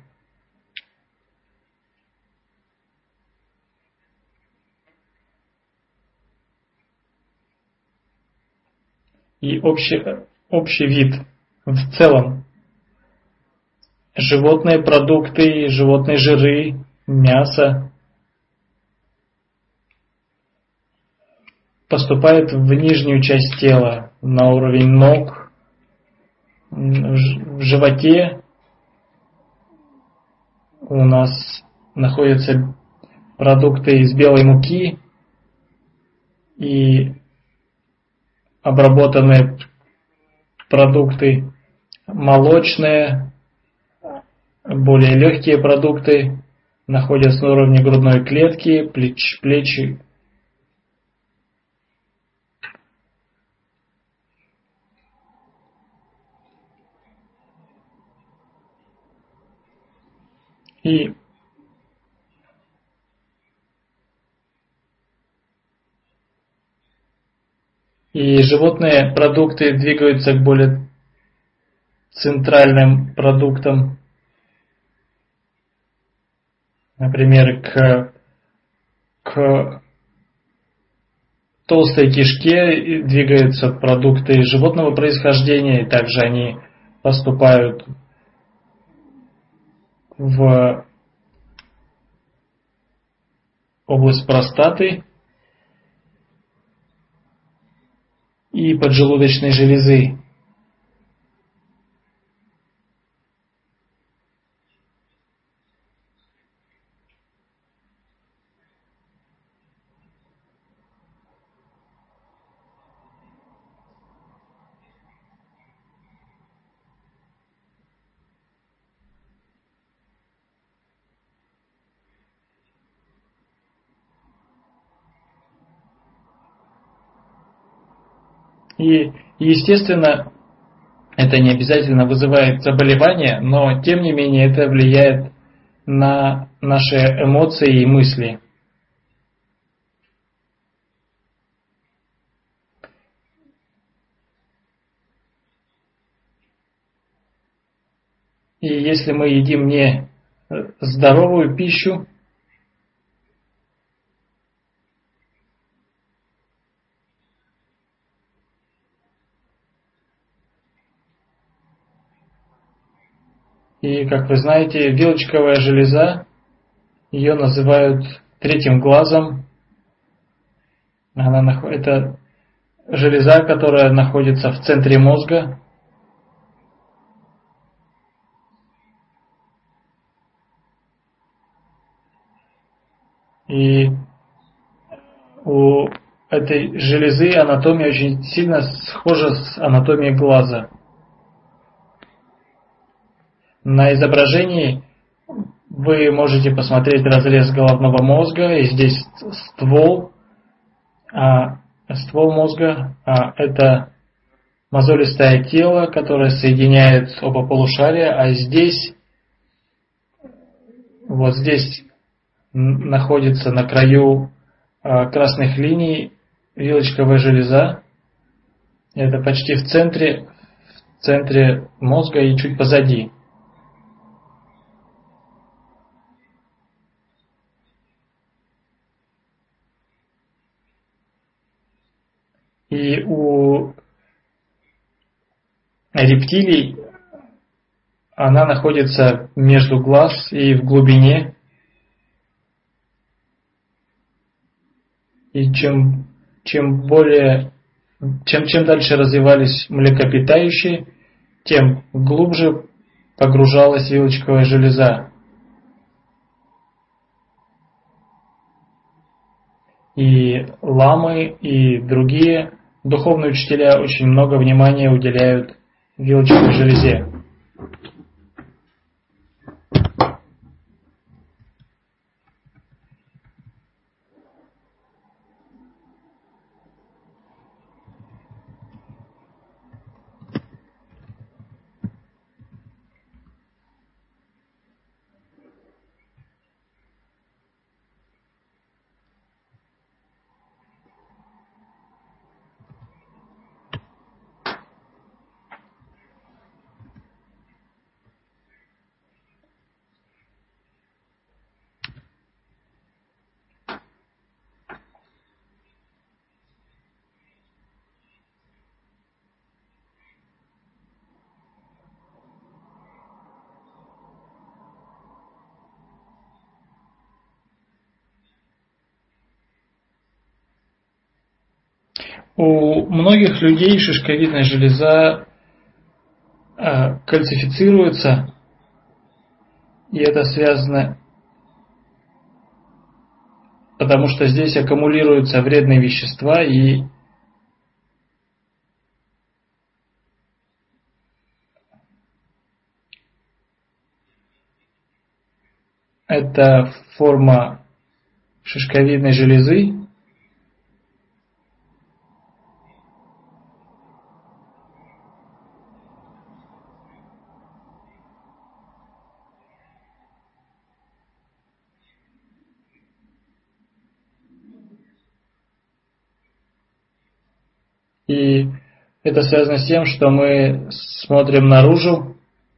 И общий вид в целом. Животные продукты, животные жиры, мясо поступает в нижнюю часть тела, на уровень ног, в животе. У нас находятся продукты из белой муки и обработанные продукты, молочные, более легкие продукты находятся на уровне грудной клетки, плечи. И животные продукты двигаются к более центральным продуктам, например, к толстой кишке двигаются продукты животного происхождения, и также они поступают в область простаты и поджелудочной железы. И, естественно, это не обязательно вызывает заболевания, но, тем не менее, это влияет на наши эмоции и мысли. И если мы едим не здоровую пищу, и, как вы знаете, вилочковая железа, ее называют третьим глазом. Это железа, которая находится в центре мозга. И у этой железы анатомия очень сильно схожа с анатомией глаза. На изображении вы можете посмотреть разрез головного мозга, и здесь ствол мозга, это мозолистое тело, которое соединяет оба полушария, а здесь, вот здесь находится на краю красных линий вилочковая железа. Это почти в центре мозга и чуть позади. И у рептилий она находится между глаз и в глубине. И чем дальше развивались млекопитающие, тем глубже погружалась вилочковая железа. И ламы, и другие духовные учителя очень много внимания уделяют вилочковой железе. У многих людей шишковидная железа кальцифицируется, и это связано, потому что здесь аккумулируются вредные вещества, и это форма шишковидной железы. И это связано с тем, что мы смотрим наружу,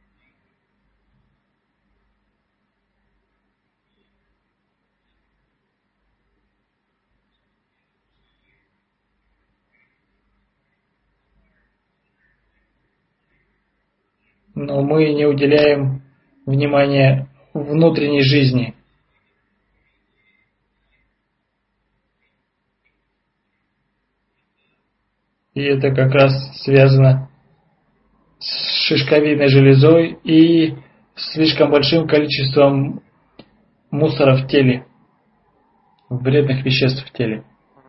но мы не уделяем внимания внутренней жизни. И это как раз связано с шишковидной железой и слишком большим количеством мусора в теле, вредных веществ в теле.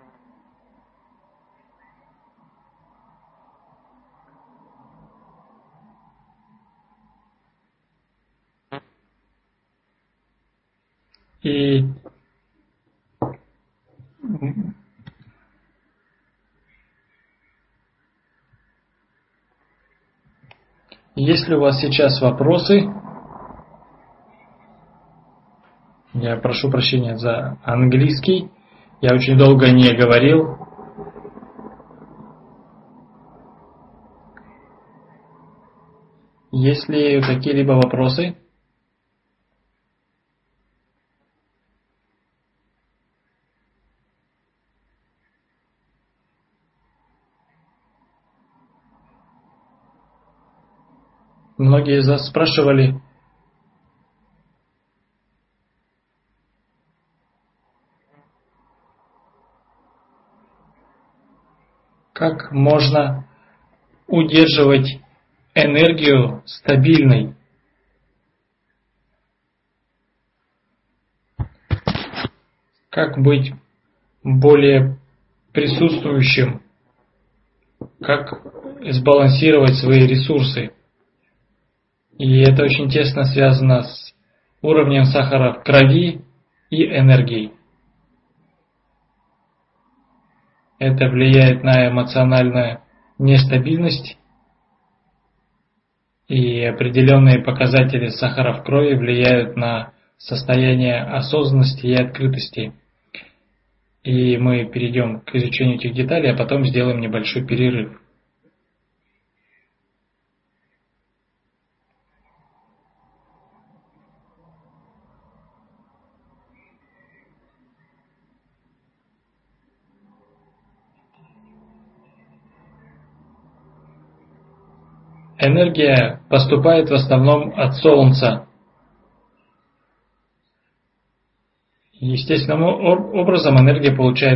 И если у вас сейчас вопросы, я прошу прощения за английский, я очень долго не говорил. Есть ли какие-либо вопросы? Многие из вас спрашивали, как можно удерживать энергию стабильной. Как быть более присутствующим, как сбалансировать свои ресурсы. И это очень тесно связано с уровнем сахара в крови и энергией. Это влияет на эмоциональную нестабильность, и определенные показатели сахара в крови влияют на состояние осознанности и открытости. и мы перейдем к изучению этих деталей, а потом сделаем небольшой перерыв. Энергия поступает в основном от Солнца. Естественным образом энергия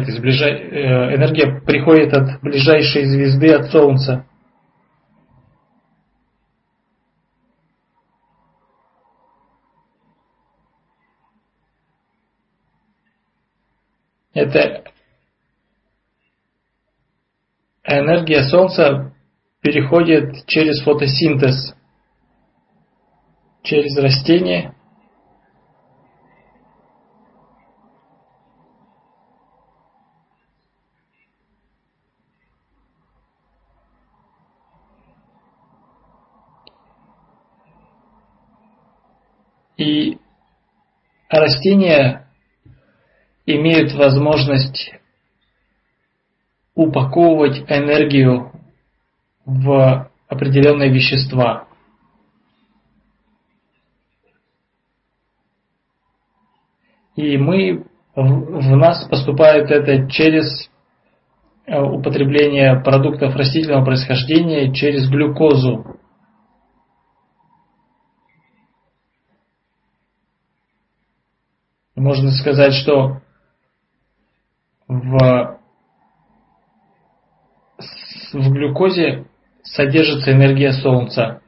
приходит от ближайшей звезды от Солнца. Эта энергия Солнца переходит через фотосинтез, через растения. И растения имеют возможность упаковывать энергию в определенные вещества. И в нас поступает это через употребление продуктов растительного происхождения, через глюкозу. Можно сказать, что в глюкозе содержится энергия Солнца.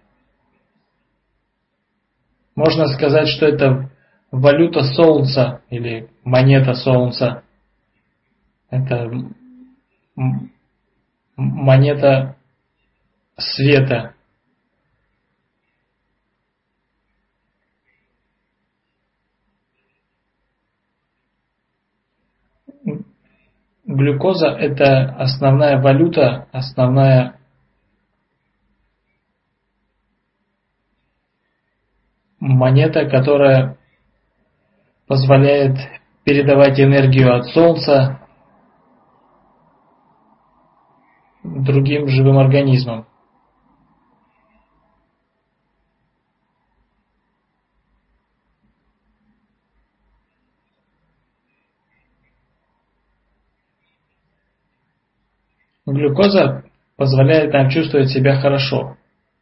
Можно сказать, что это валюта Солнца или монета Солнца. Это монета света. Глюкоза – это основная валюта, основная монета, которая позволяет передавать энергию от Солнца другим живым организмам. Глюкоза позволяет нам чувствовать себя хорошо.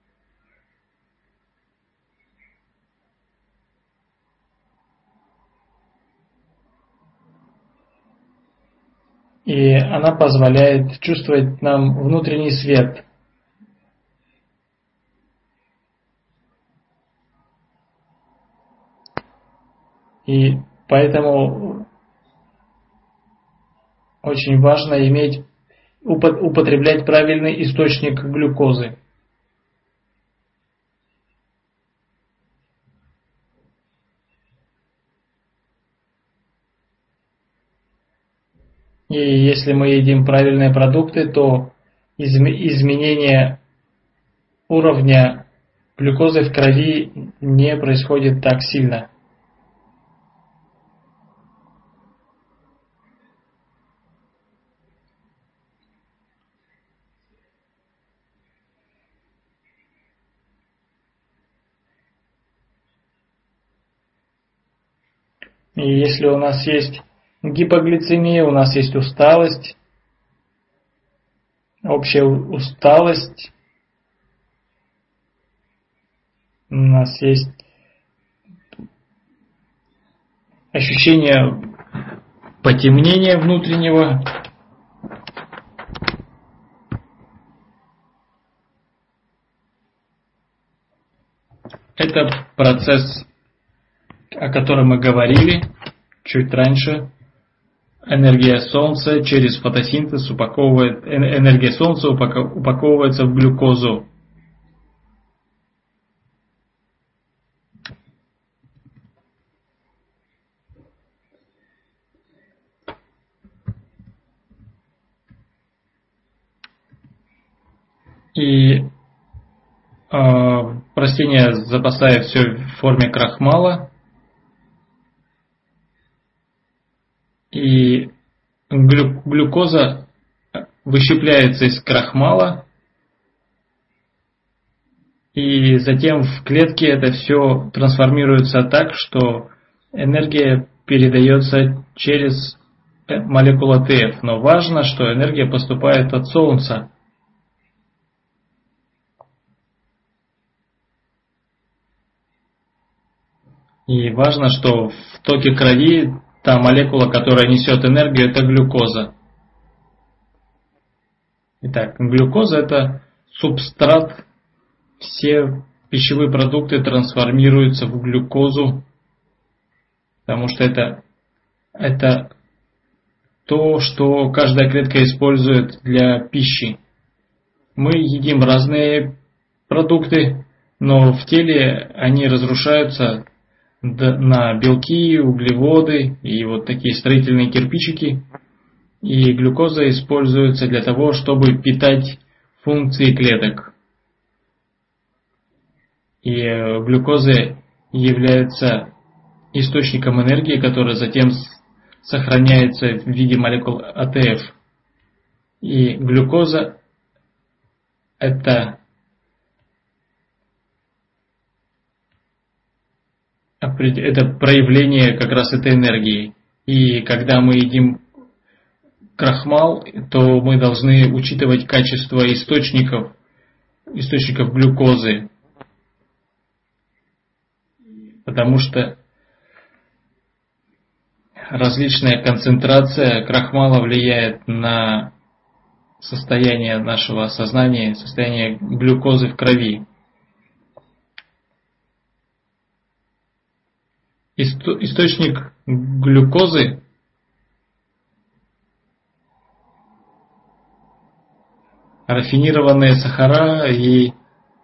И она позволяет чувствовать нам внутренний свет. И поэтому очень важно употреблять правильный источник глюкозы. И если мы едим правильные продукты, то изменение уровня глюкозы в крови не происходит так сильно. И если у нас есть гипоглицемия, у нас есть усталость, общая усталость, у нас есть ощущение потемнения внутреннего, это процесс, о котором мы говорили чуть раньше. Энергия Солнца через фотосинтез энергия Солнца упаковывается в глюкозу. И растение запасает все в форме крахмала. И глюкоза выщепляется из крахмала, и затем в клетке это все трансформируется так, что энергия передается через молекулу АТФ. Но важно, что энергия поступает от Солнца. И важно, что в токе крови та молекула, которая несет энергию, это глюкоза. Итак, глюкоза это субстрат. Все пищевые продукты трансформируются в глюкозу, потому что это то, что каждая клетка использует для пищи. Мы едим разные продукты, но в теле они разрушаются на белки, углеводы и вот такие строительные кирпичики. И глюкоза используется для того, чтобы питать функции клеток. И глюкоза является источником энергии, которая затем сохраняется в виде молекул АТФ. И глюкоза это проявление как раз этой энергии. И когда мы едим крахмал, то мы должны учитывать качество источников глюкозы. Потому что различная концентрация крахмала влияет на состояние нашего сознания, состояние глюкозы в крови. Источник глюкозы рафинированные сахара и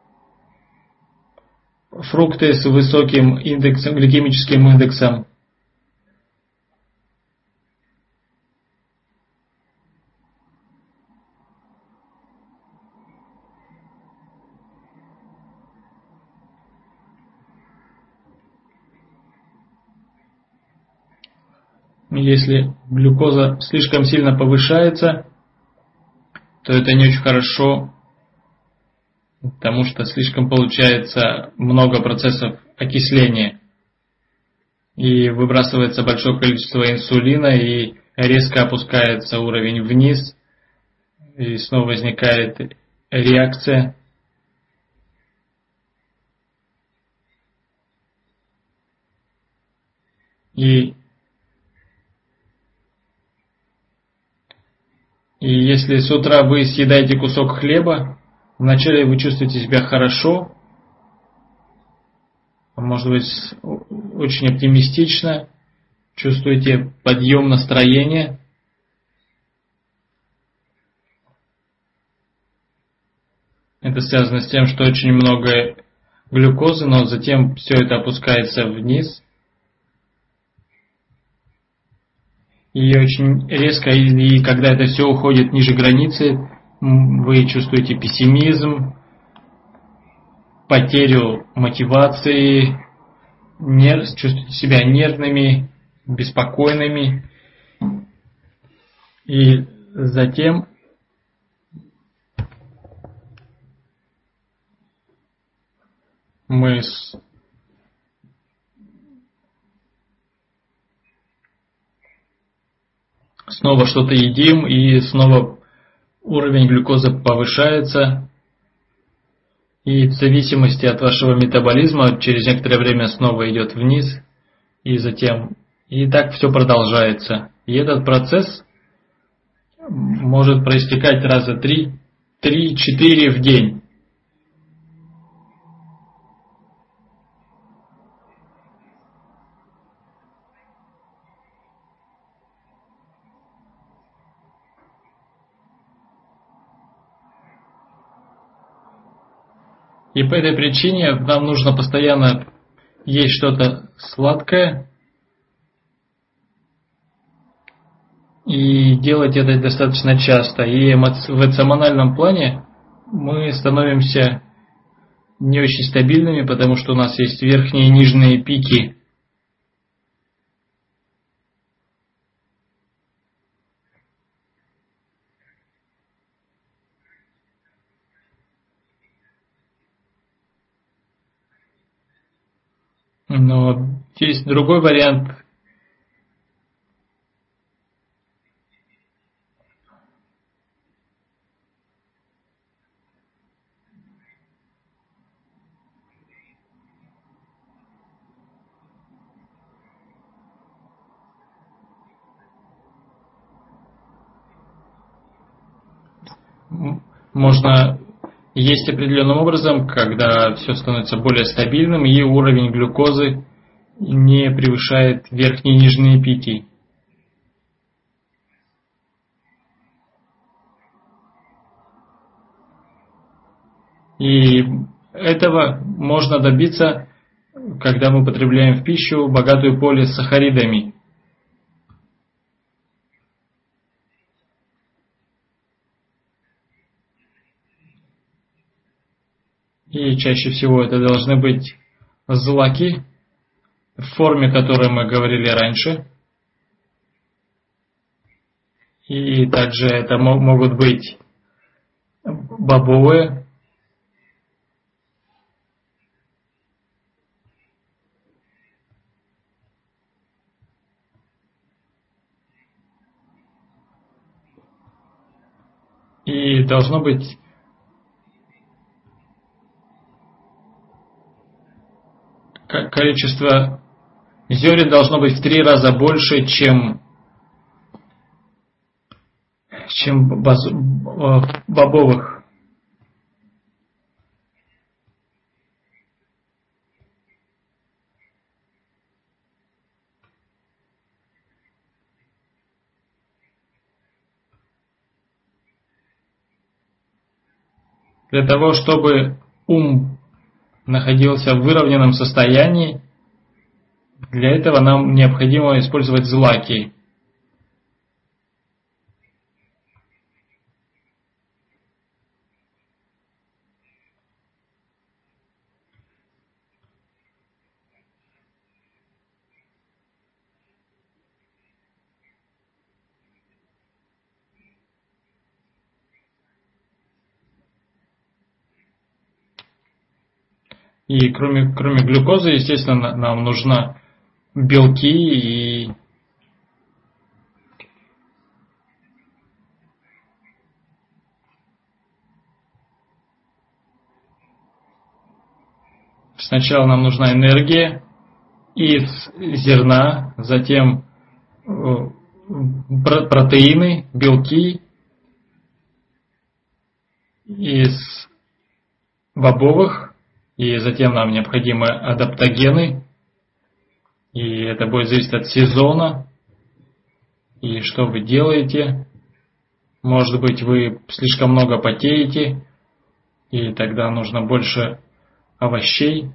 фрукты с высоким гликемическим индексом. Если глюкоза слишком сильно повышается, то это не очень хорошо, потому что слишком получается много процессов окисления. И выбрасывается большое количество инсулина, и резко опускается уровень вниз, и снова возникает реакция. И если с утра вы съедаете кусок хлеба, вначале вы чувствуете себя хорошо, может быть, очень оптимистично, чувствуете подъем настроения. Это связано с тем, что очень много глюкозы, но затем все это опускается вниз. И очень резко, и когда это все уходит ниже границы, вы чувствуете пессимизм, потерю мотивации, чувствуете себя нервными, беспокойными. И затем мы снова что-то едим, и снова уровень глюкозы повышается. И в зависимости от вашего метаболизма через некоторое время снова идет вниз, и затем и так все продолжается. И этот процесс может проистекать раза 3-4 в день. И по этой причине нам нужно постоянно есть что-то сладкое и делать это достаточно часто. И в эмоциональном плане мы становимся не очень стабильными, потому что у нас есть верхние и нижние пики. Но есть другой вариант. Можно есть определенным образом, когда все становится более стабильным и уровень глюкозы не превышает верхние и нижние пики. И этого можно добиться, когда мы употребляем в пищу богатую полисахаридами. И чаще всего это должны быть злаки, в форме, о которой мы говорили раньше. И также это могут быть бобовые. И должно быть количество зерен должно быть в 3 раза больше, чем бобовых. Для того, чтобы ум находился в выровненном состоянии, для этого нам необходимо использовать злаки. И кроме глюкозы, естественно, нам нужны белки и сначала нам нужна энергия из зерна, затем протеины, белки из бобовых, и затем нам необходимы адаптогены, и это будет зависеть от сезона, и что вы делаете. Может быть, вы слишком много потеете, и тогда нужно больше овощей.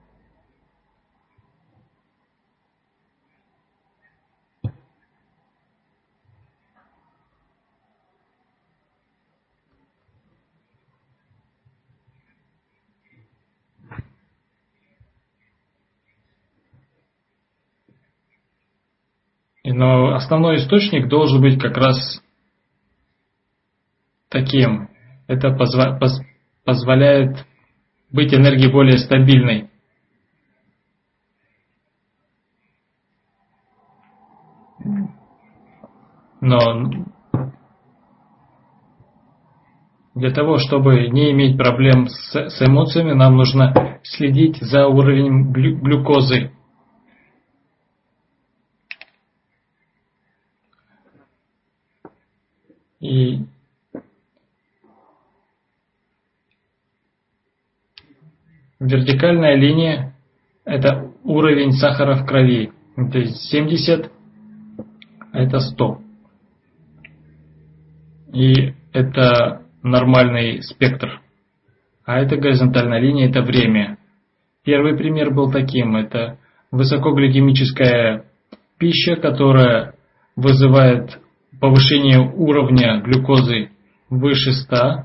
Но основной источник должен быть как раз таким. Это позволяет быть энергией более стабильной. Но для того, чтобы не иметь проблем с эмоциями, нам нужно следить за уровнем глюкозы. И вертикальная линия – это уровень сахара в крови. То есть 70 – это 100. И это нормальный спектр. А это горизонтальная линия – это время. Первый пример был таким. Это высокогликемическая пища, которая вызывает повышение уровня глюкозы выше 100.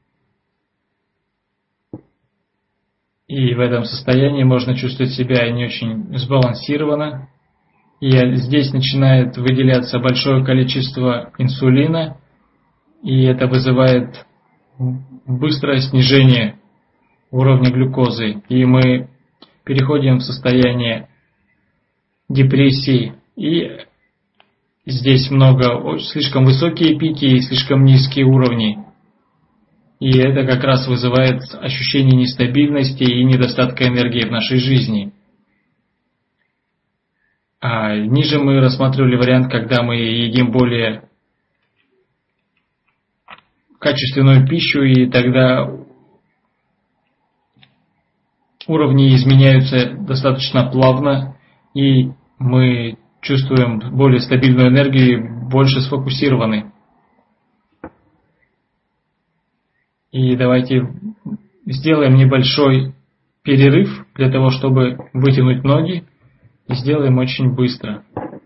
И в этом состоянии можно чувствовать себя не очень сбалансированно. И здесь начинает выделяться большое количество инсулина, и это вызывает быстрое снижение уровня глюкозы. И мы переходим в состояние депрессии. И здесь слишком высокие пики и слишком низкие уровни. И это как раз вызывает ощущение нестабильности и недостатка энергии в нашей жизни. А ниже мы рассматривали вариант, когда мы едим более качественную пищу, и тогда уровни изменяются достаточно плавно, и мы чувствуем более стабильную энергию и больше сфокусированы. И давайте сделаем небольшой перерыв для того, чтобы вытянуть ноги, и сделаем очень быстро.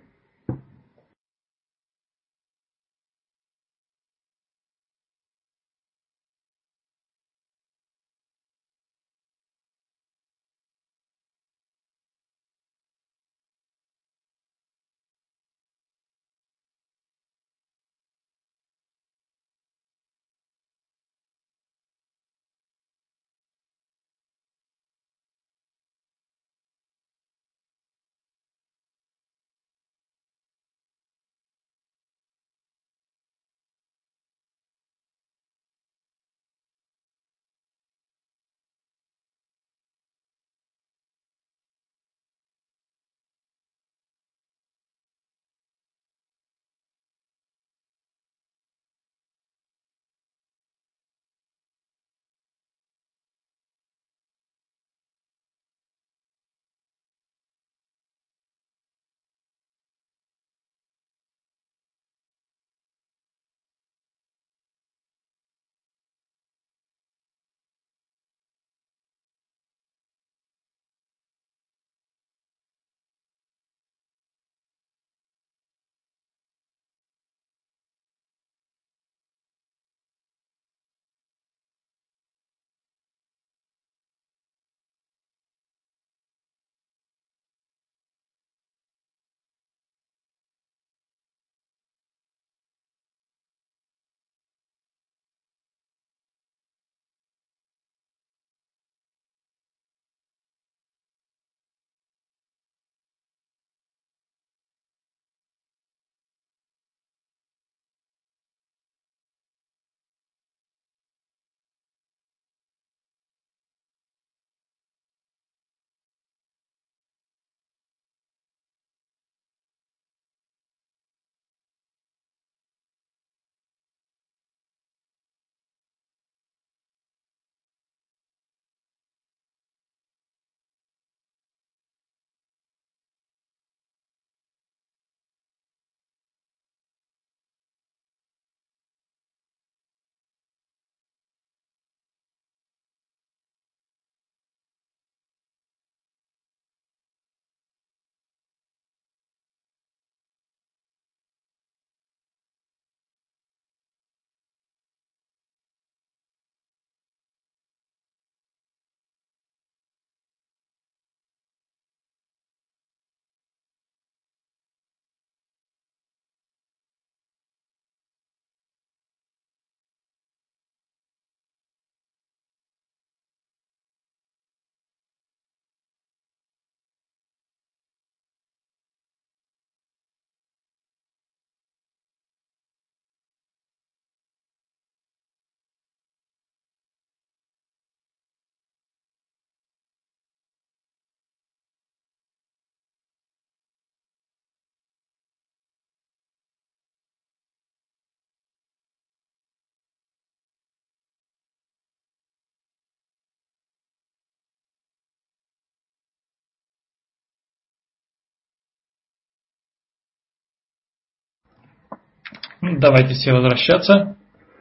Давайте все возвращаться.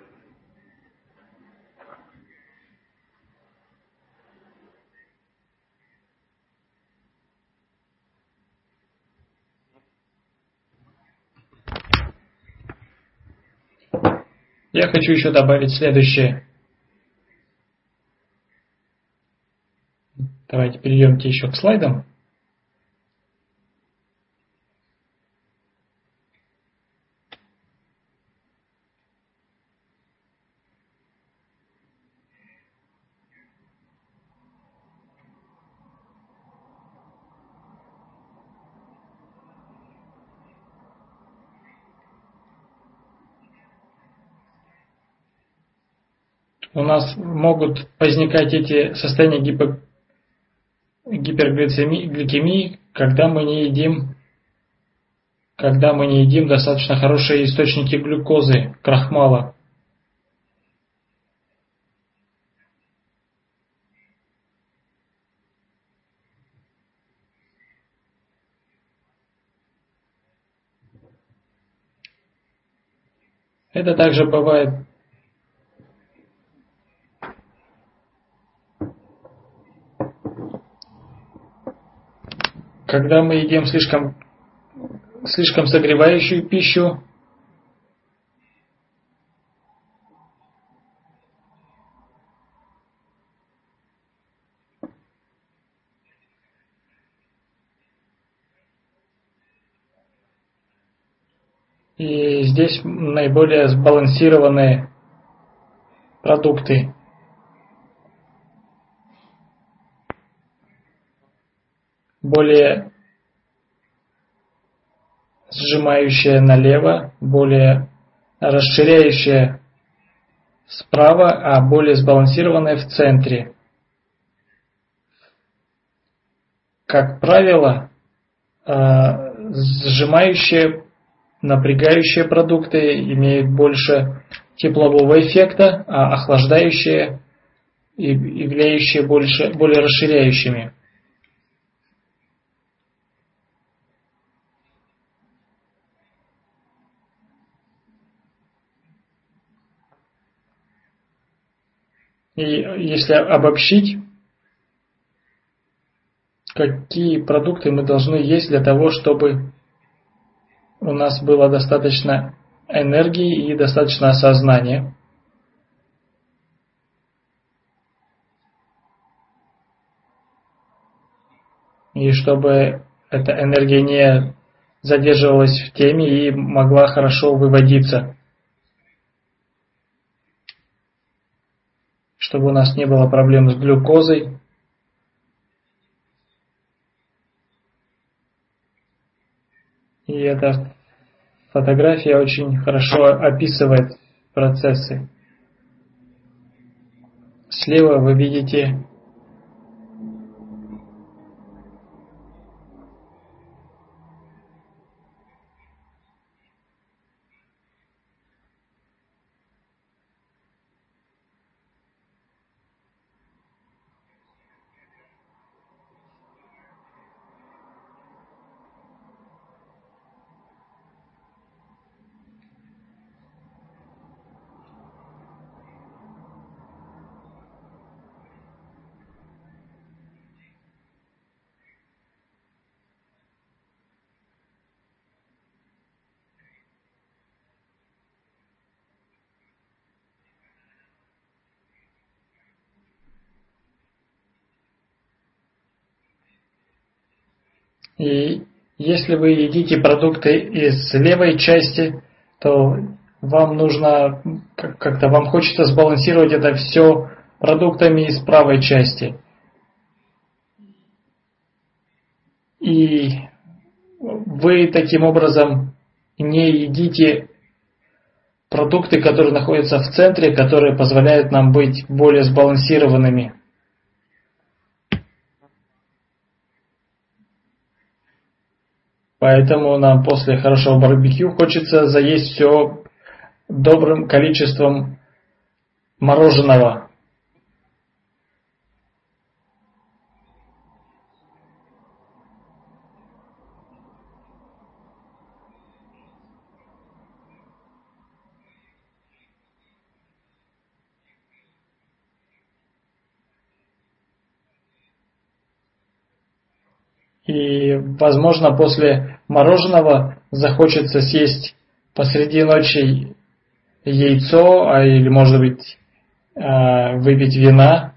Я хочу еще добавить следующее. Давайте перейдемте еще к слайдам. У нас могут возникать эти состояния гипергликемии, когда мы не едим достаточно хорошие источники глюкозы, крахмала. Это также бывает когда мы едим слишком согревающую пищу, и здесь наиболее сбалансированные продукты. Более сжимающая налево, более расширяющая справа, а более сбалансированная в центре. Как правило, сжимающие, напрягающие продукты имеют больше теплового эффекта, а охлаждающие являющие более расширяющими. И если обобщить, какие продукты мы должны есть для того, чтобы у нас было достаточно энергии и достаточно осознания. И чтобы эта энергия не задерживалась в теме и могла хорошо выводиться. Чтобы у нас не было проблем с глюкозой. И эта фотография очень хорошо описывает процессы. Слева вы видите И если вы едите продукты из левой части, то вам нужно вам хочется сбалансировать это все продуктами из правой части. И вы таким образом не едите продукты, которые находятся в центре, которые позволяют нам быть более сбалансированными. Поэтому нам после хорошего барбекю хочется заесть все добрым количеством мороженого. И, возможно, после мороженого захочется съесть посреди ночи яйцо, или, может быть, выпить вина.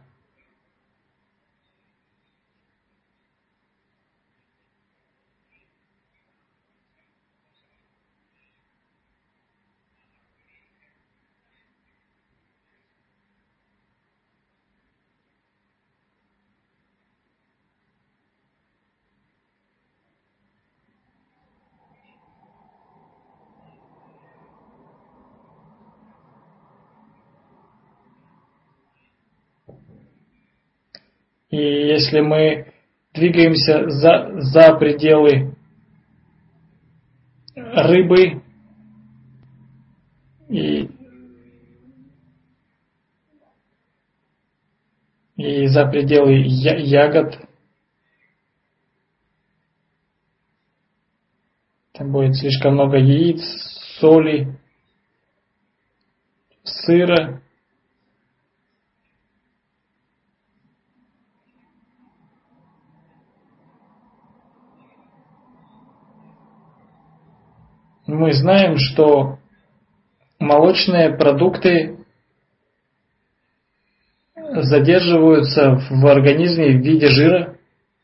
И если мы двигаемся за пределы рыбы и за пределы ягод, там будет слишком много яиц, соли, сыра. Мы знаем, что молочные продукты задерживаются в организме в виде жира,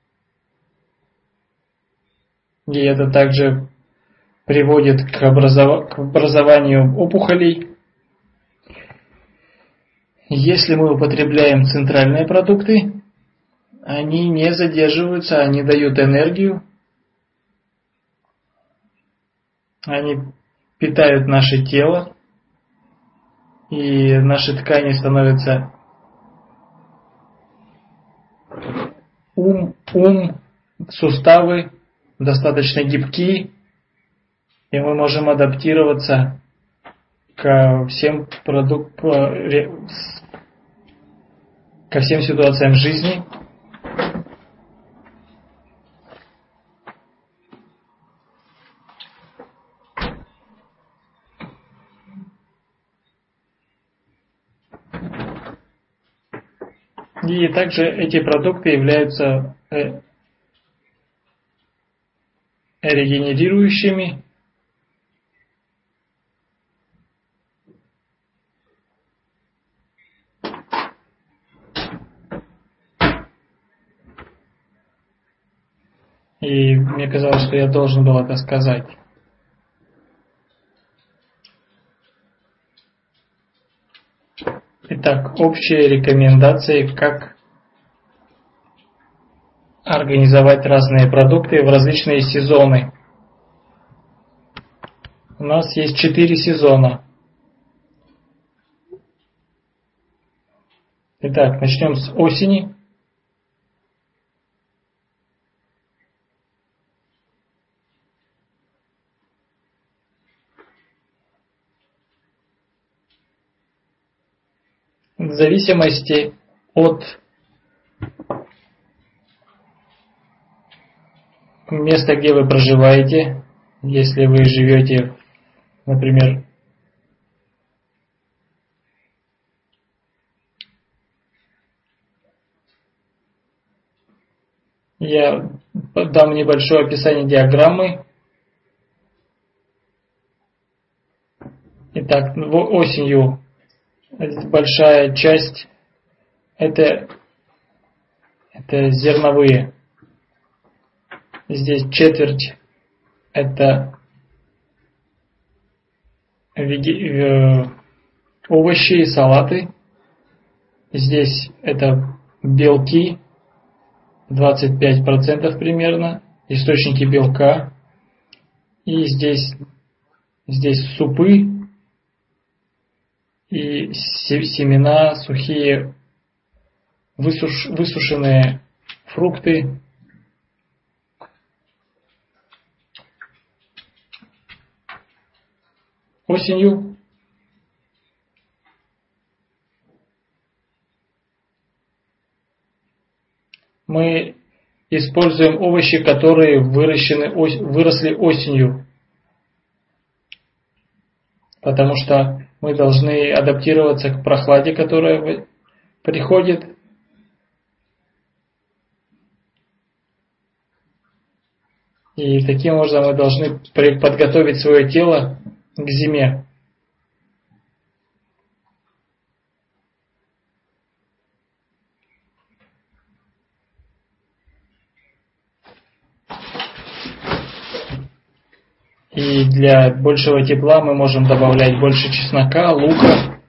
и это также приводит к образованию опухолей. Если мы употребляем центральные продукты, они не задерживаются, они дают энергию, они питают наше тело, и наши ткани становятся суставы достаточно гибкие, и мы можем адаптироваться ко всем ситуациям жизни. И также эти продукты являются регенерирующими. И мне казалось, что я должен был это сказать. Итак, общие рекомендации, как организовать разные продукты в различные сезоны. У нас есть 4 сезона. Итак, начнем с осени. В зависимости от места, где вы проживаете, если вы живете, например, я дам небольшое описание диаграммы. Итак, осенью большая часть это зерновые. Здесь четверть это овощи и салаты. Здесь это белки, 25% примерно, источники белка. И здесь супы и семена, сухие, высушенные фрукты. Осенью мы используем овощи, которые выросли осенью, потому что мы должны адаптироваться к прохладе, которая приходит. И таким образом мы должны подготовить свое тело к зиме. И для большего тепла мы можем добавлять больше чеснока, лука.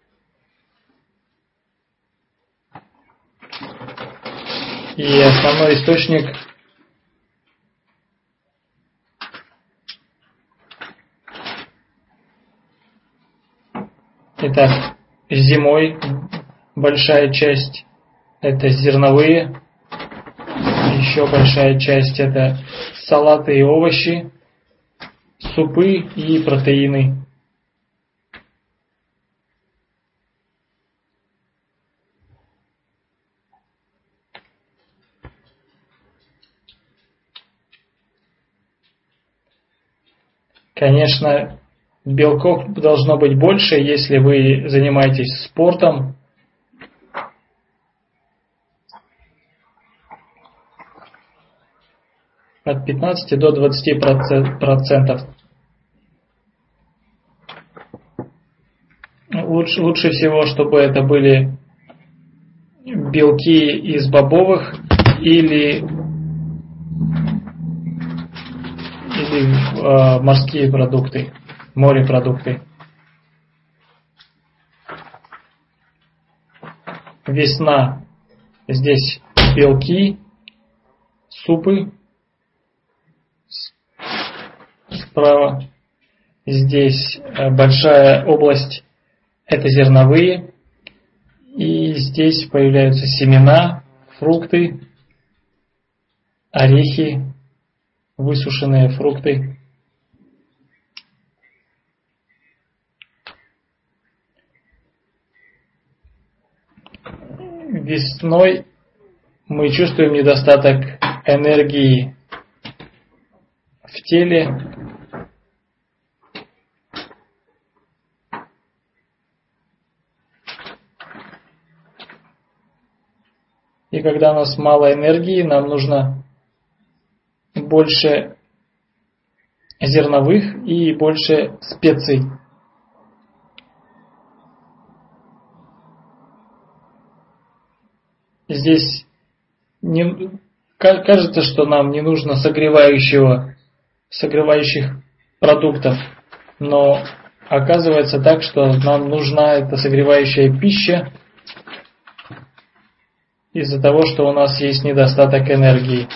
И основной источник итак, зимой большая часть это зерновые. Еще большая часть это салаты и овощи, супы и протеины. Конечно, белков должно быть больше, если вы занимаетесь спортом. От 15 до 20%. Лучше всего, чтобы это были белки из бобовых или морские продукты, морепродукты. Весна. Здесь белки, супы. Справа. Здесь большая область, это зерновые. И здесь появляются семена, фрукты, орехи, высушенные фрукты. Весной мы чувствуем недостаток энергии в теле. И когда у нас мало энергии, нам нужно больше зерновых и больше специй. Здесь кажется, что нам не нужно согревающих продуктов, но оказывается так, что нам нужна эта согревающая пища из-за того, что у нас есть недостаток энергии.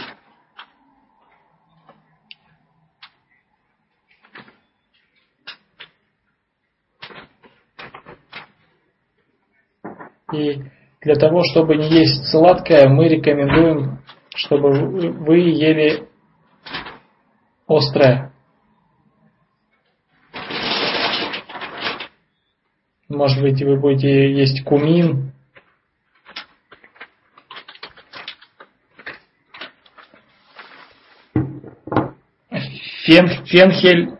И для того, чтобы не есть сладкое, мы рекомендуем, чтобы вы ели острое. Может быть, вы будете есть кумин, фенхель.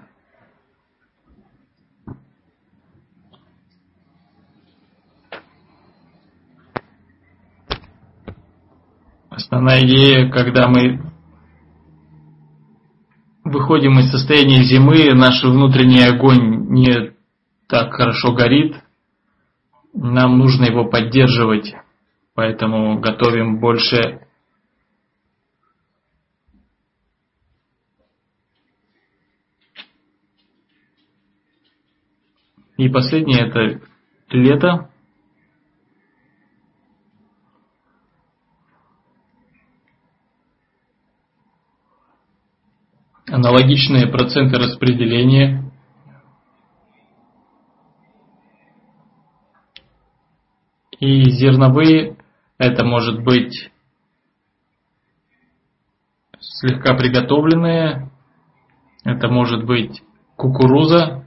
Основная идея, когда мы выходим из состояния зимы, наш внутренний огонь не так хорошо горит, нам нужно его поддерживать, поэтому готовим больше И последнее это лето. Аналогичные проценты распределения. И зерновые это может быть слегка приготовленные, это может быть кукуруза,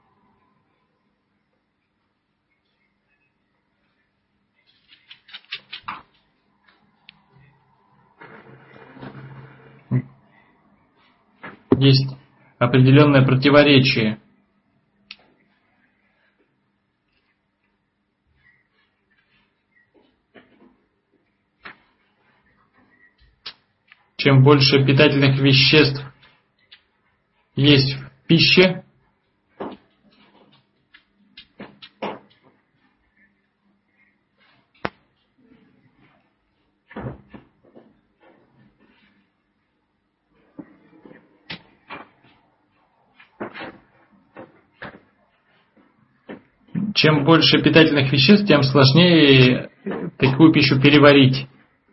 есть определенное противоречие. Чем больше питательных веществ есть в пище, чем больше питательных веществ, тем сложнее такую пищу переварить.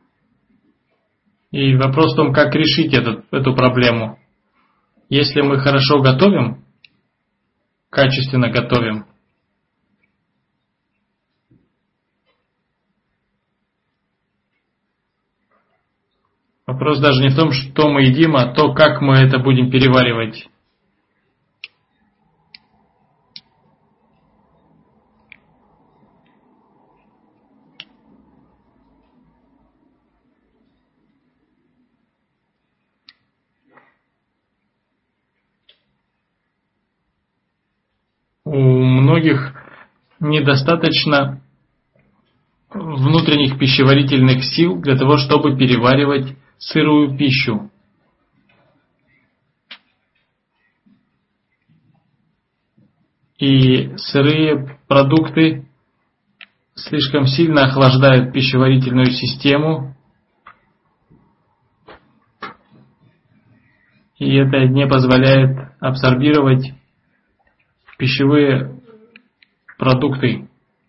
И вопрос в том, как решить эту проблему. Если мы хорошо готовим, качественно готовим, Вопрос даже не в том, что мы едим, а то, как мы это будем переваривать. У многих недостаточно внутренних пищеварительных сил для того, чтобы переваривать сырую пищу. И сырые продукты слишком сильно охлаждают пищеварительную систему, и это не позволяет абсорбировать пищевые продукты.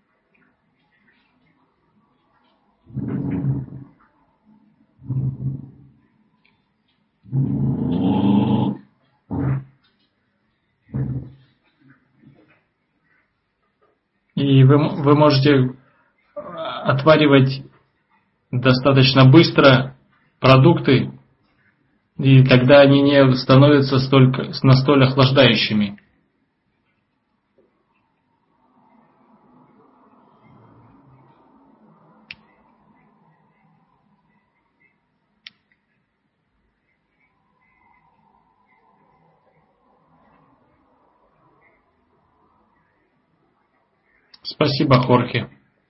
И вы можете отваривать достаточно быстро продукты, и тогда они не становятся настолько охлаждающими. Спасибо, Хорхе.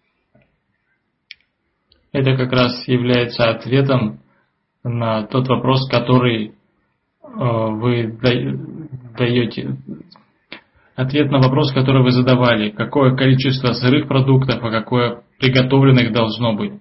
Это как раз является ответом на тот вопрос, который вы даете. Ответ на вопрос, который вы задавали. Какое количество сырых продуктов, а какое приготовленных должно быть.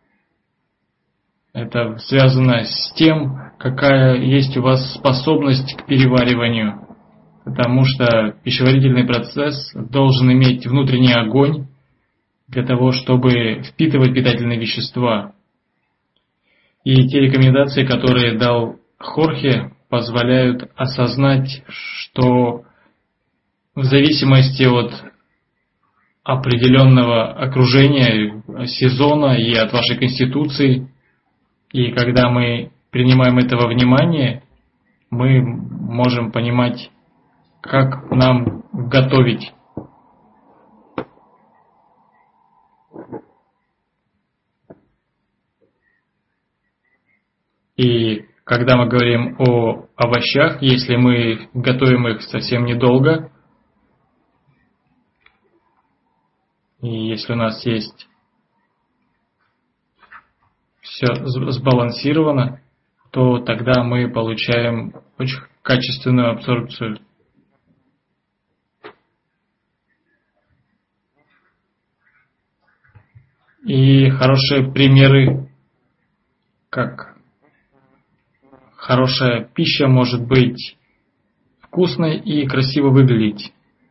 Это связано с тем, какая есть у вас способность к перевариванию. Потому что пищеварительный процесс должен иметь внутренний огонь для того, чтобы впитывать питательные вещества. И те рекомендации, которые дал Хорхе, позволяют осознать, что в зависимости от определенного окружения, сезона и от вашей конституции, и когда мы принимаем это во внимание, мы можем понимать, как нам готовить. И когда мы говорим о овощах, если мы готовим их совсем недолго, и если у нас есть все сбалансировано, то тогда мы получаем очень качественную абсорбцию. И хорошие примеры, как хорошая пища может быть вкусной и красиво выглядеть.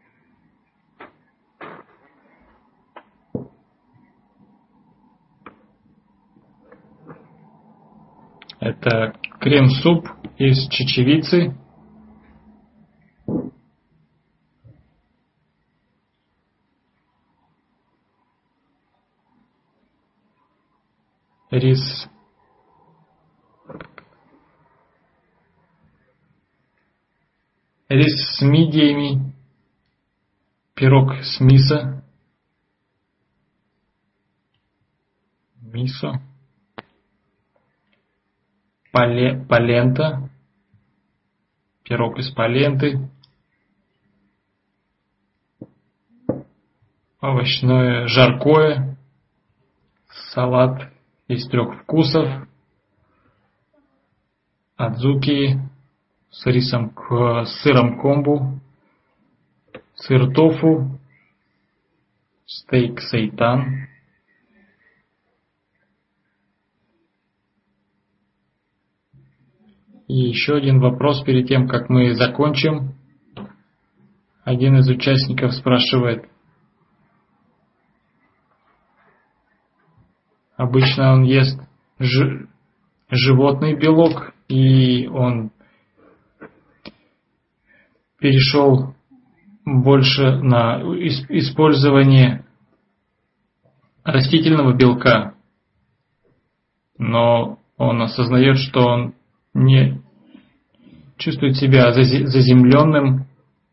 Это крем-суп из чечевицы, рис с мидиями, пирог с мисо, полента, пирог из поленты, овощное жаркое, салат из 3 вкусов, адзуки с сыром комбу, сыр тофу, стейк сейтан. И еще один вопрос перед тем, как мы закончим. Один из участников спрашивает. Обычно он ест животный белок, и он перешел больше на использование растительного белка. Но Он осознает, что он не чувствует себя заземленным,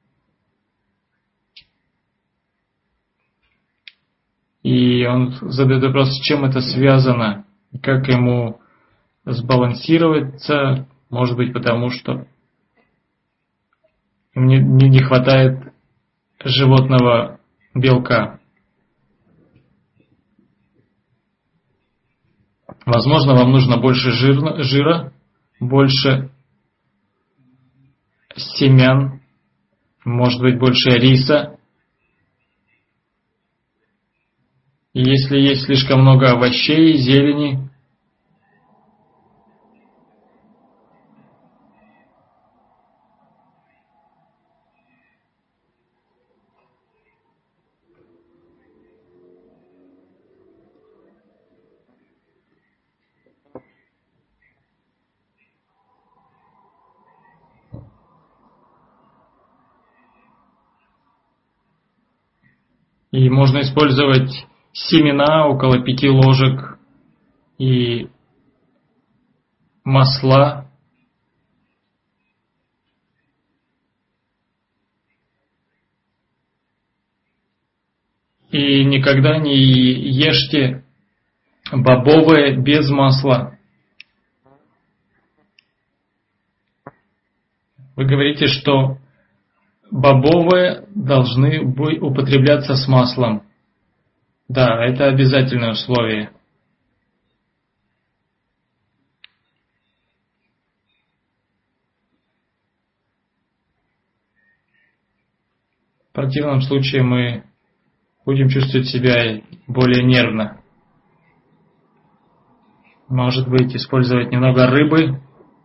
и он задает вопрос, с чем это связано, как ему сбалансироваться, может быть, потому что мне не хватает животного белка. Возможно, вам нужно больше жира, больше семян, может быть, больше риса. И если есть слишком много овощей, зелени, и можно использовать семена около 5 ложек и масла. И никогда не ешьте бобовые без масла. Вы говорите, что бобовые должны употребляться с маслом. Да, это обязательное условие. В противном случае мы будем чувствовать себя более нервно. Может быть, использовать немного рыбы.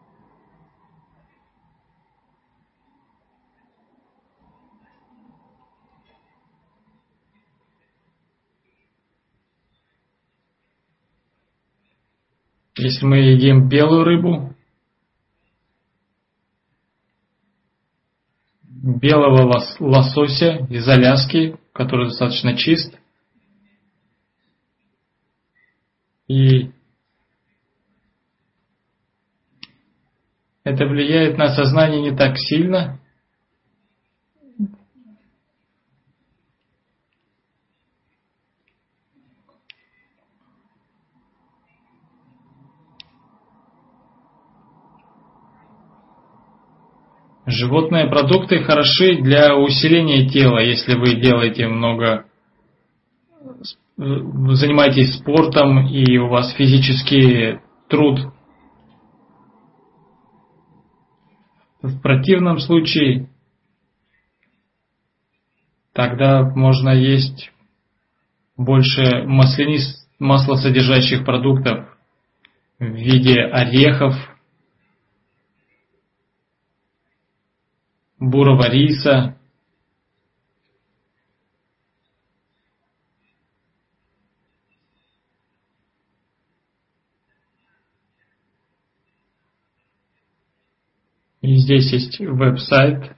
Если мы едим белую рыбу, белого лосося из Аляски, который достаточно чист, и это влияет на сознание не так сильно. Животные продукты хороши для усиления тела, если вы делаете много, вы занимаетесь спортом и у вас физический труд. В противном случае тогда можно есть больше маслосодержащих продуктов в виде орехов, бурого риса, и здесь есть веб-сайт.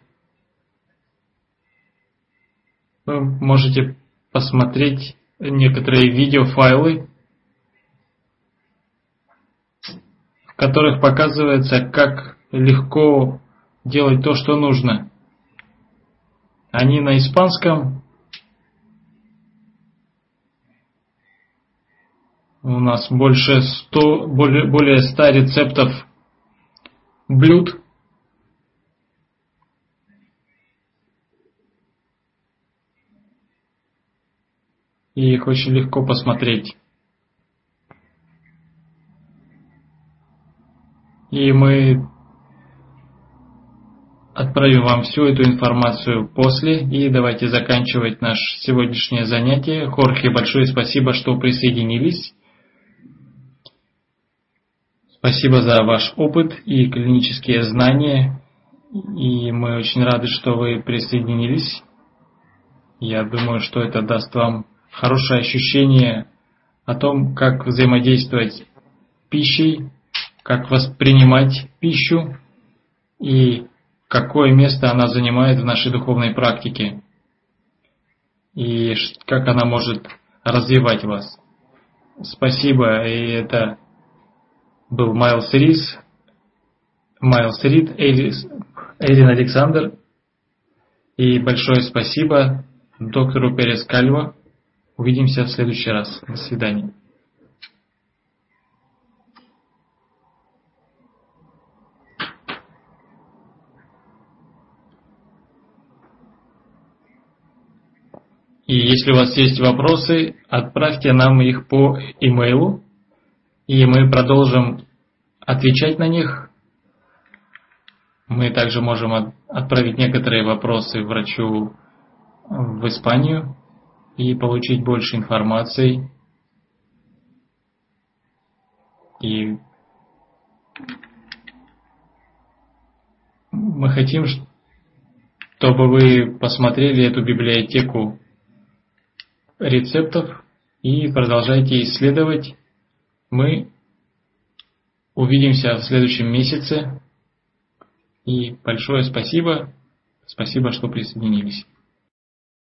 Вы можете посмотреть некоторые видеофайлы, в которых показывается, как легко делать то, что нужно. Они на испанском. У нас более 100 рецептов блюд. И их очень легко посмотреть. И мы отправим вам всю эту информацию после. И давайте заканчивать наше сегодняшнее занятие. Хорхе, большое спасибо, что присоединились. Спасибо за ваш опыт и клинические знания. И мы очень рады, что вы присоединились. Я думаю, что это даст вам хорошее ощущение о том, как взаимодействовать с пищей, как воспринимать пищу и какое место она занимает в нашей духовной практике и как она может развивать вас. Спасибо, и это был Майлз Рид, Эйрин Александр. И большое спасибо доктору Перес Кальво. Увидимся в следующий раз. До свидания. И если у вас есть вопросы, отправьте нам их по имейлу, и мы продолжим отвечать на них. Мы также можем отправить некоторые вопросы врачу в Испанию и получить больше информации. И мы хотим, чтобы вы посмотрели эту библиотеку рецептов и продолжайте исследовать. Мы увидимся в следующем месяце. И большое спасибо. Спасибо, что присоединились.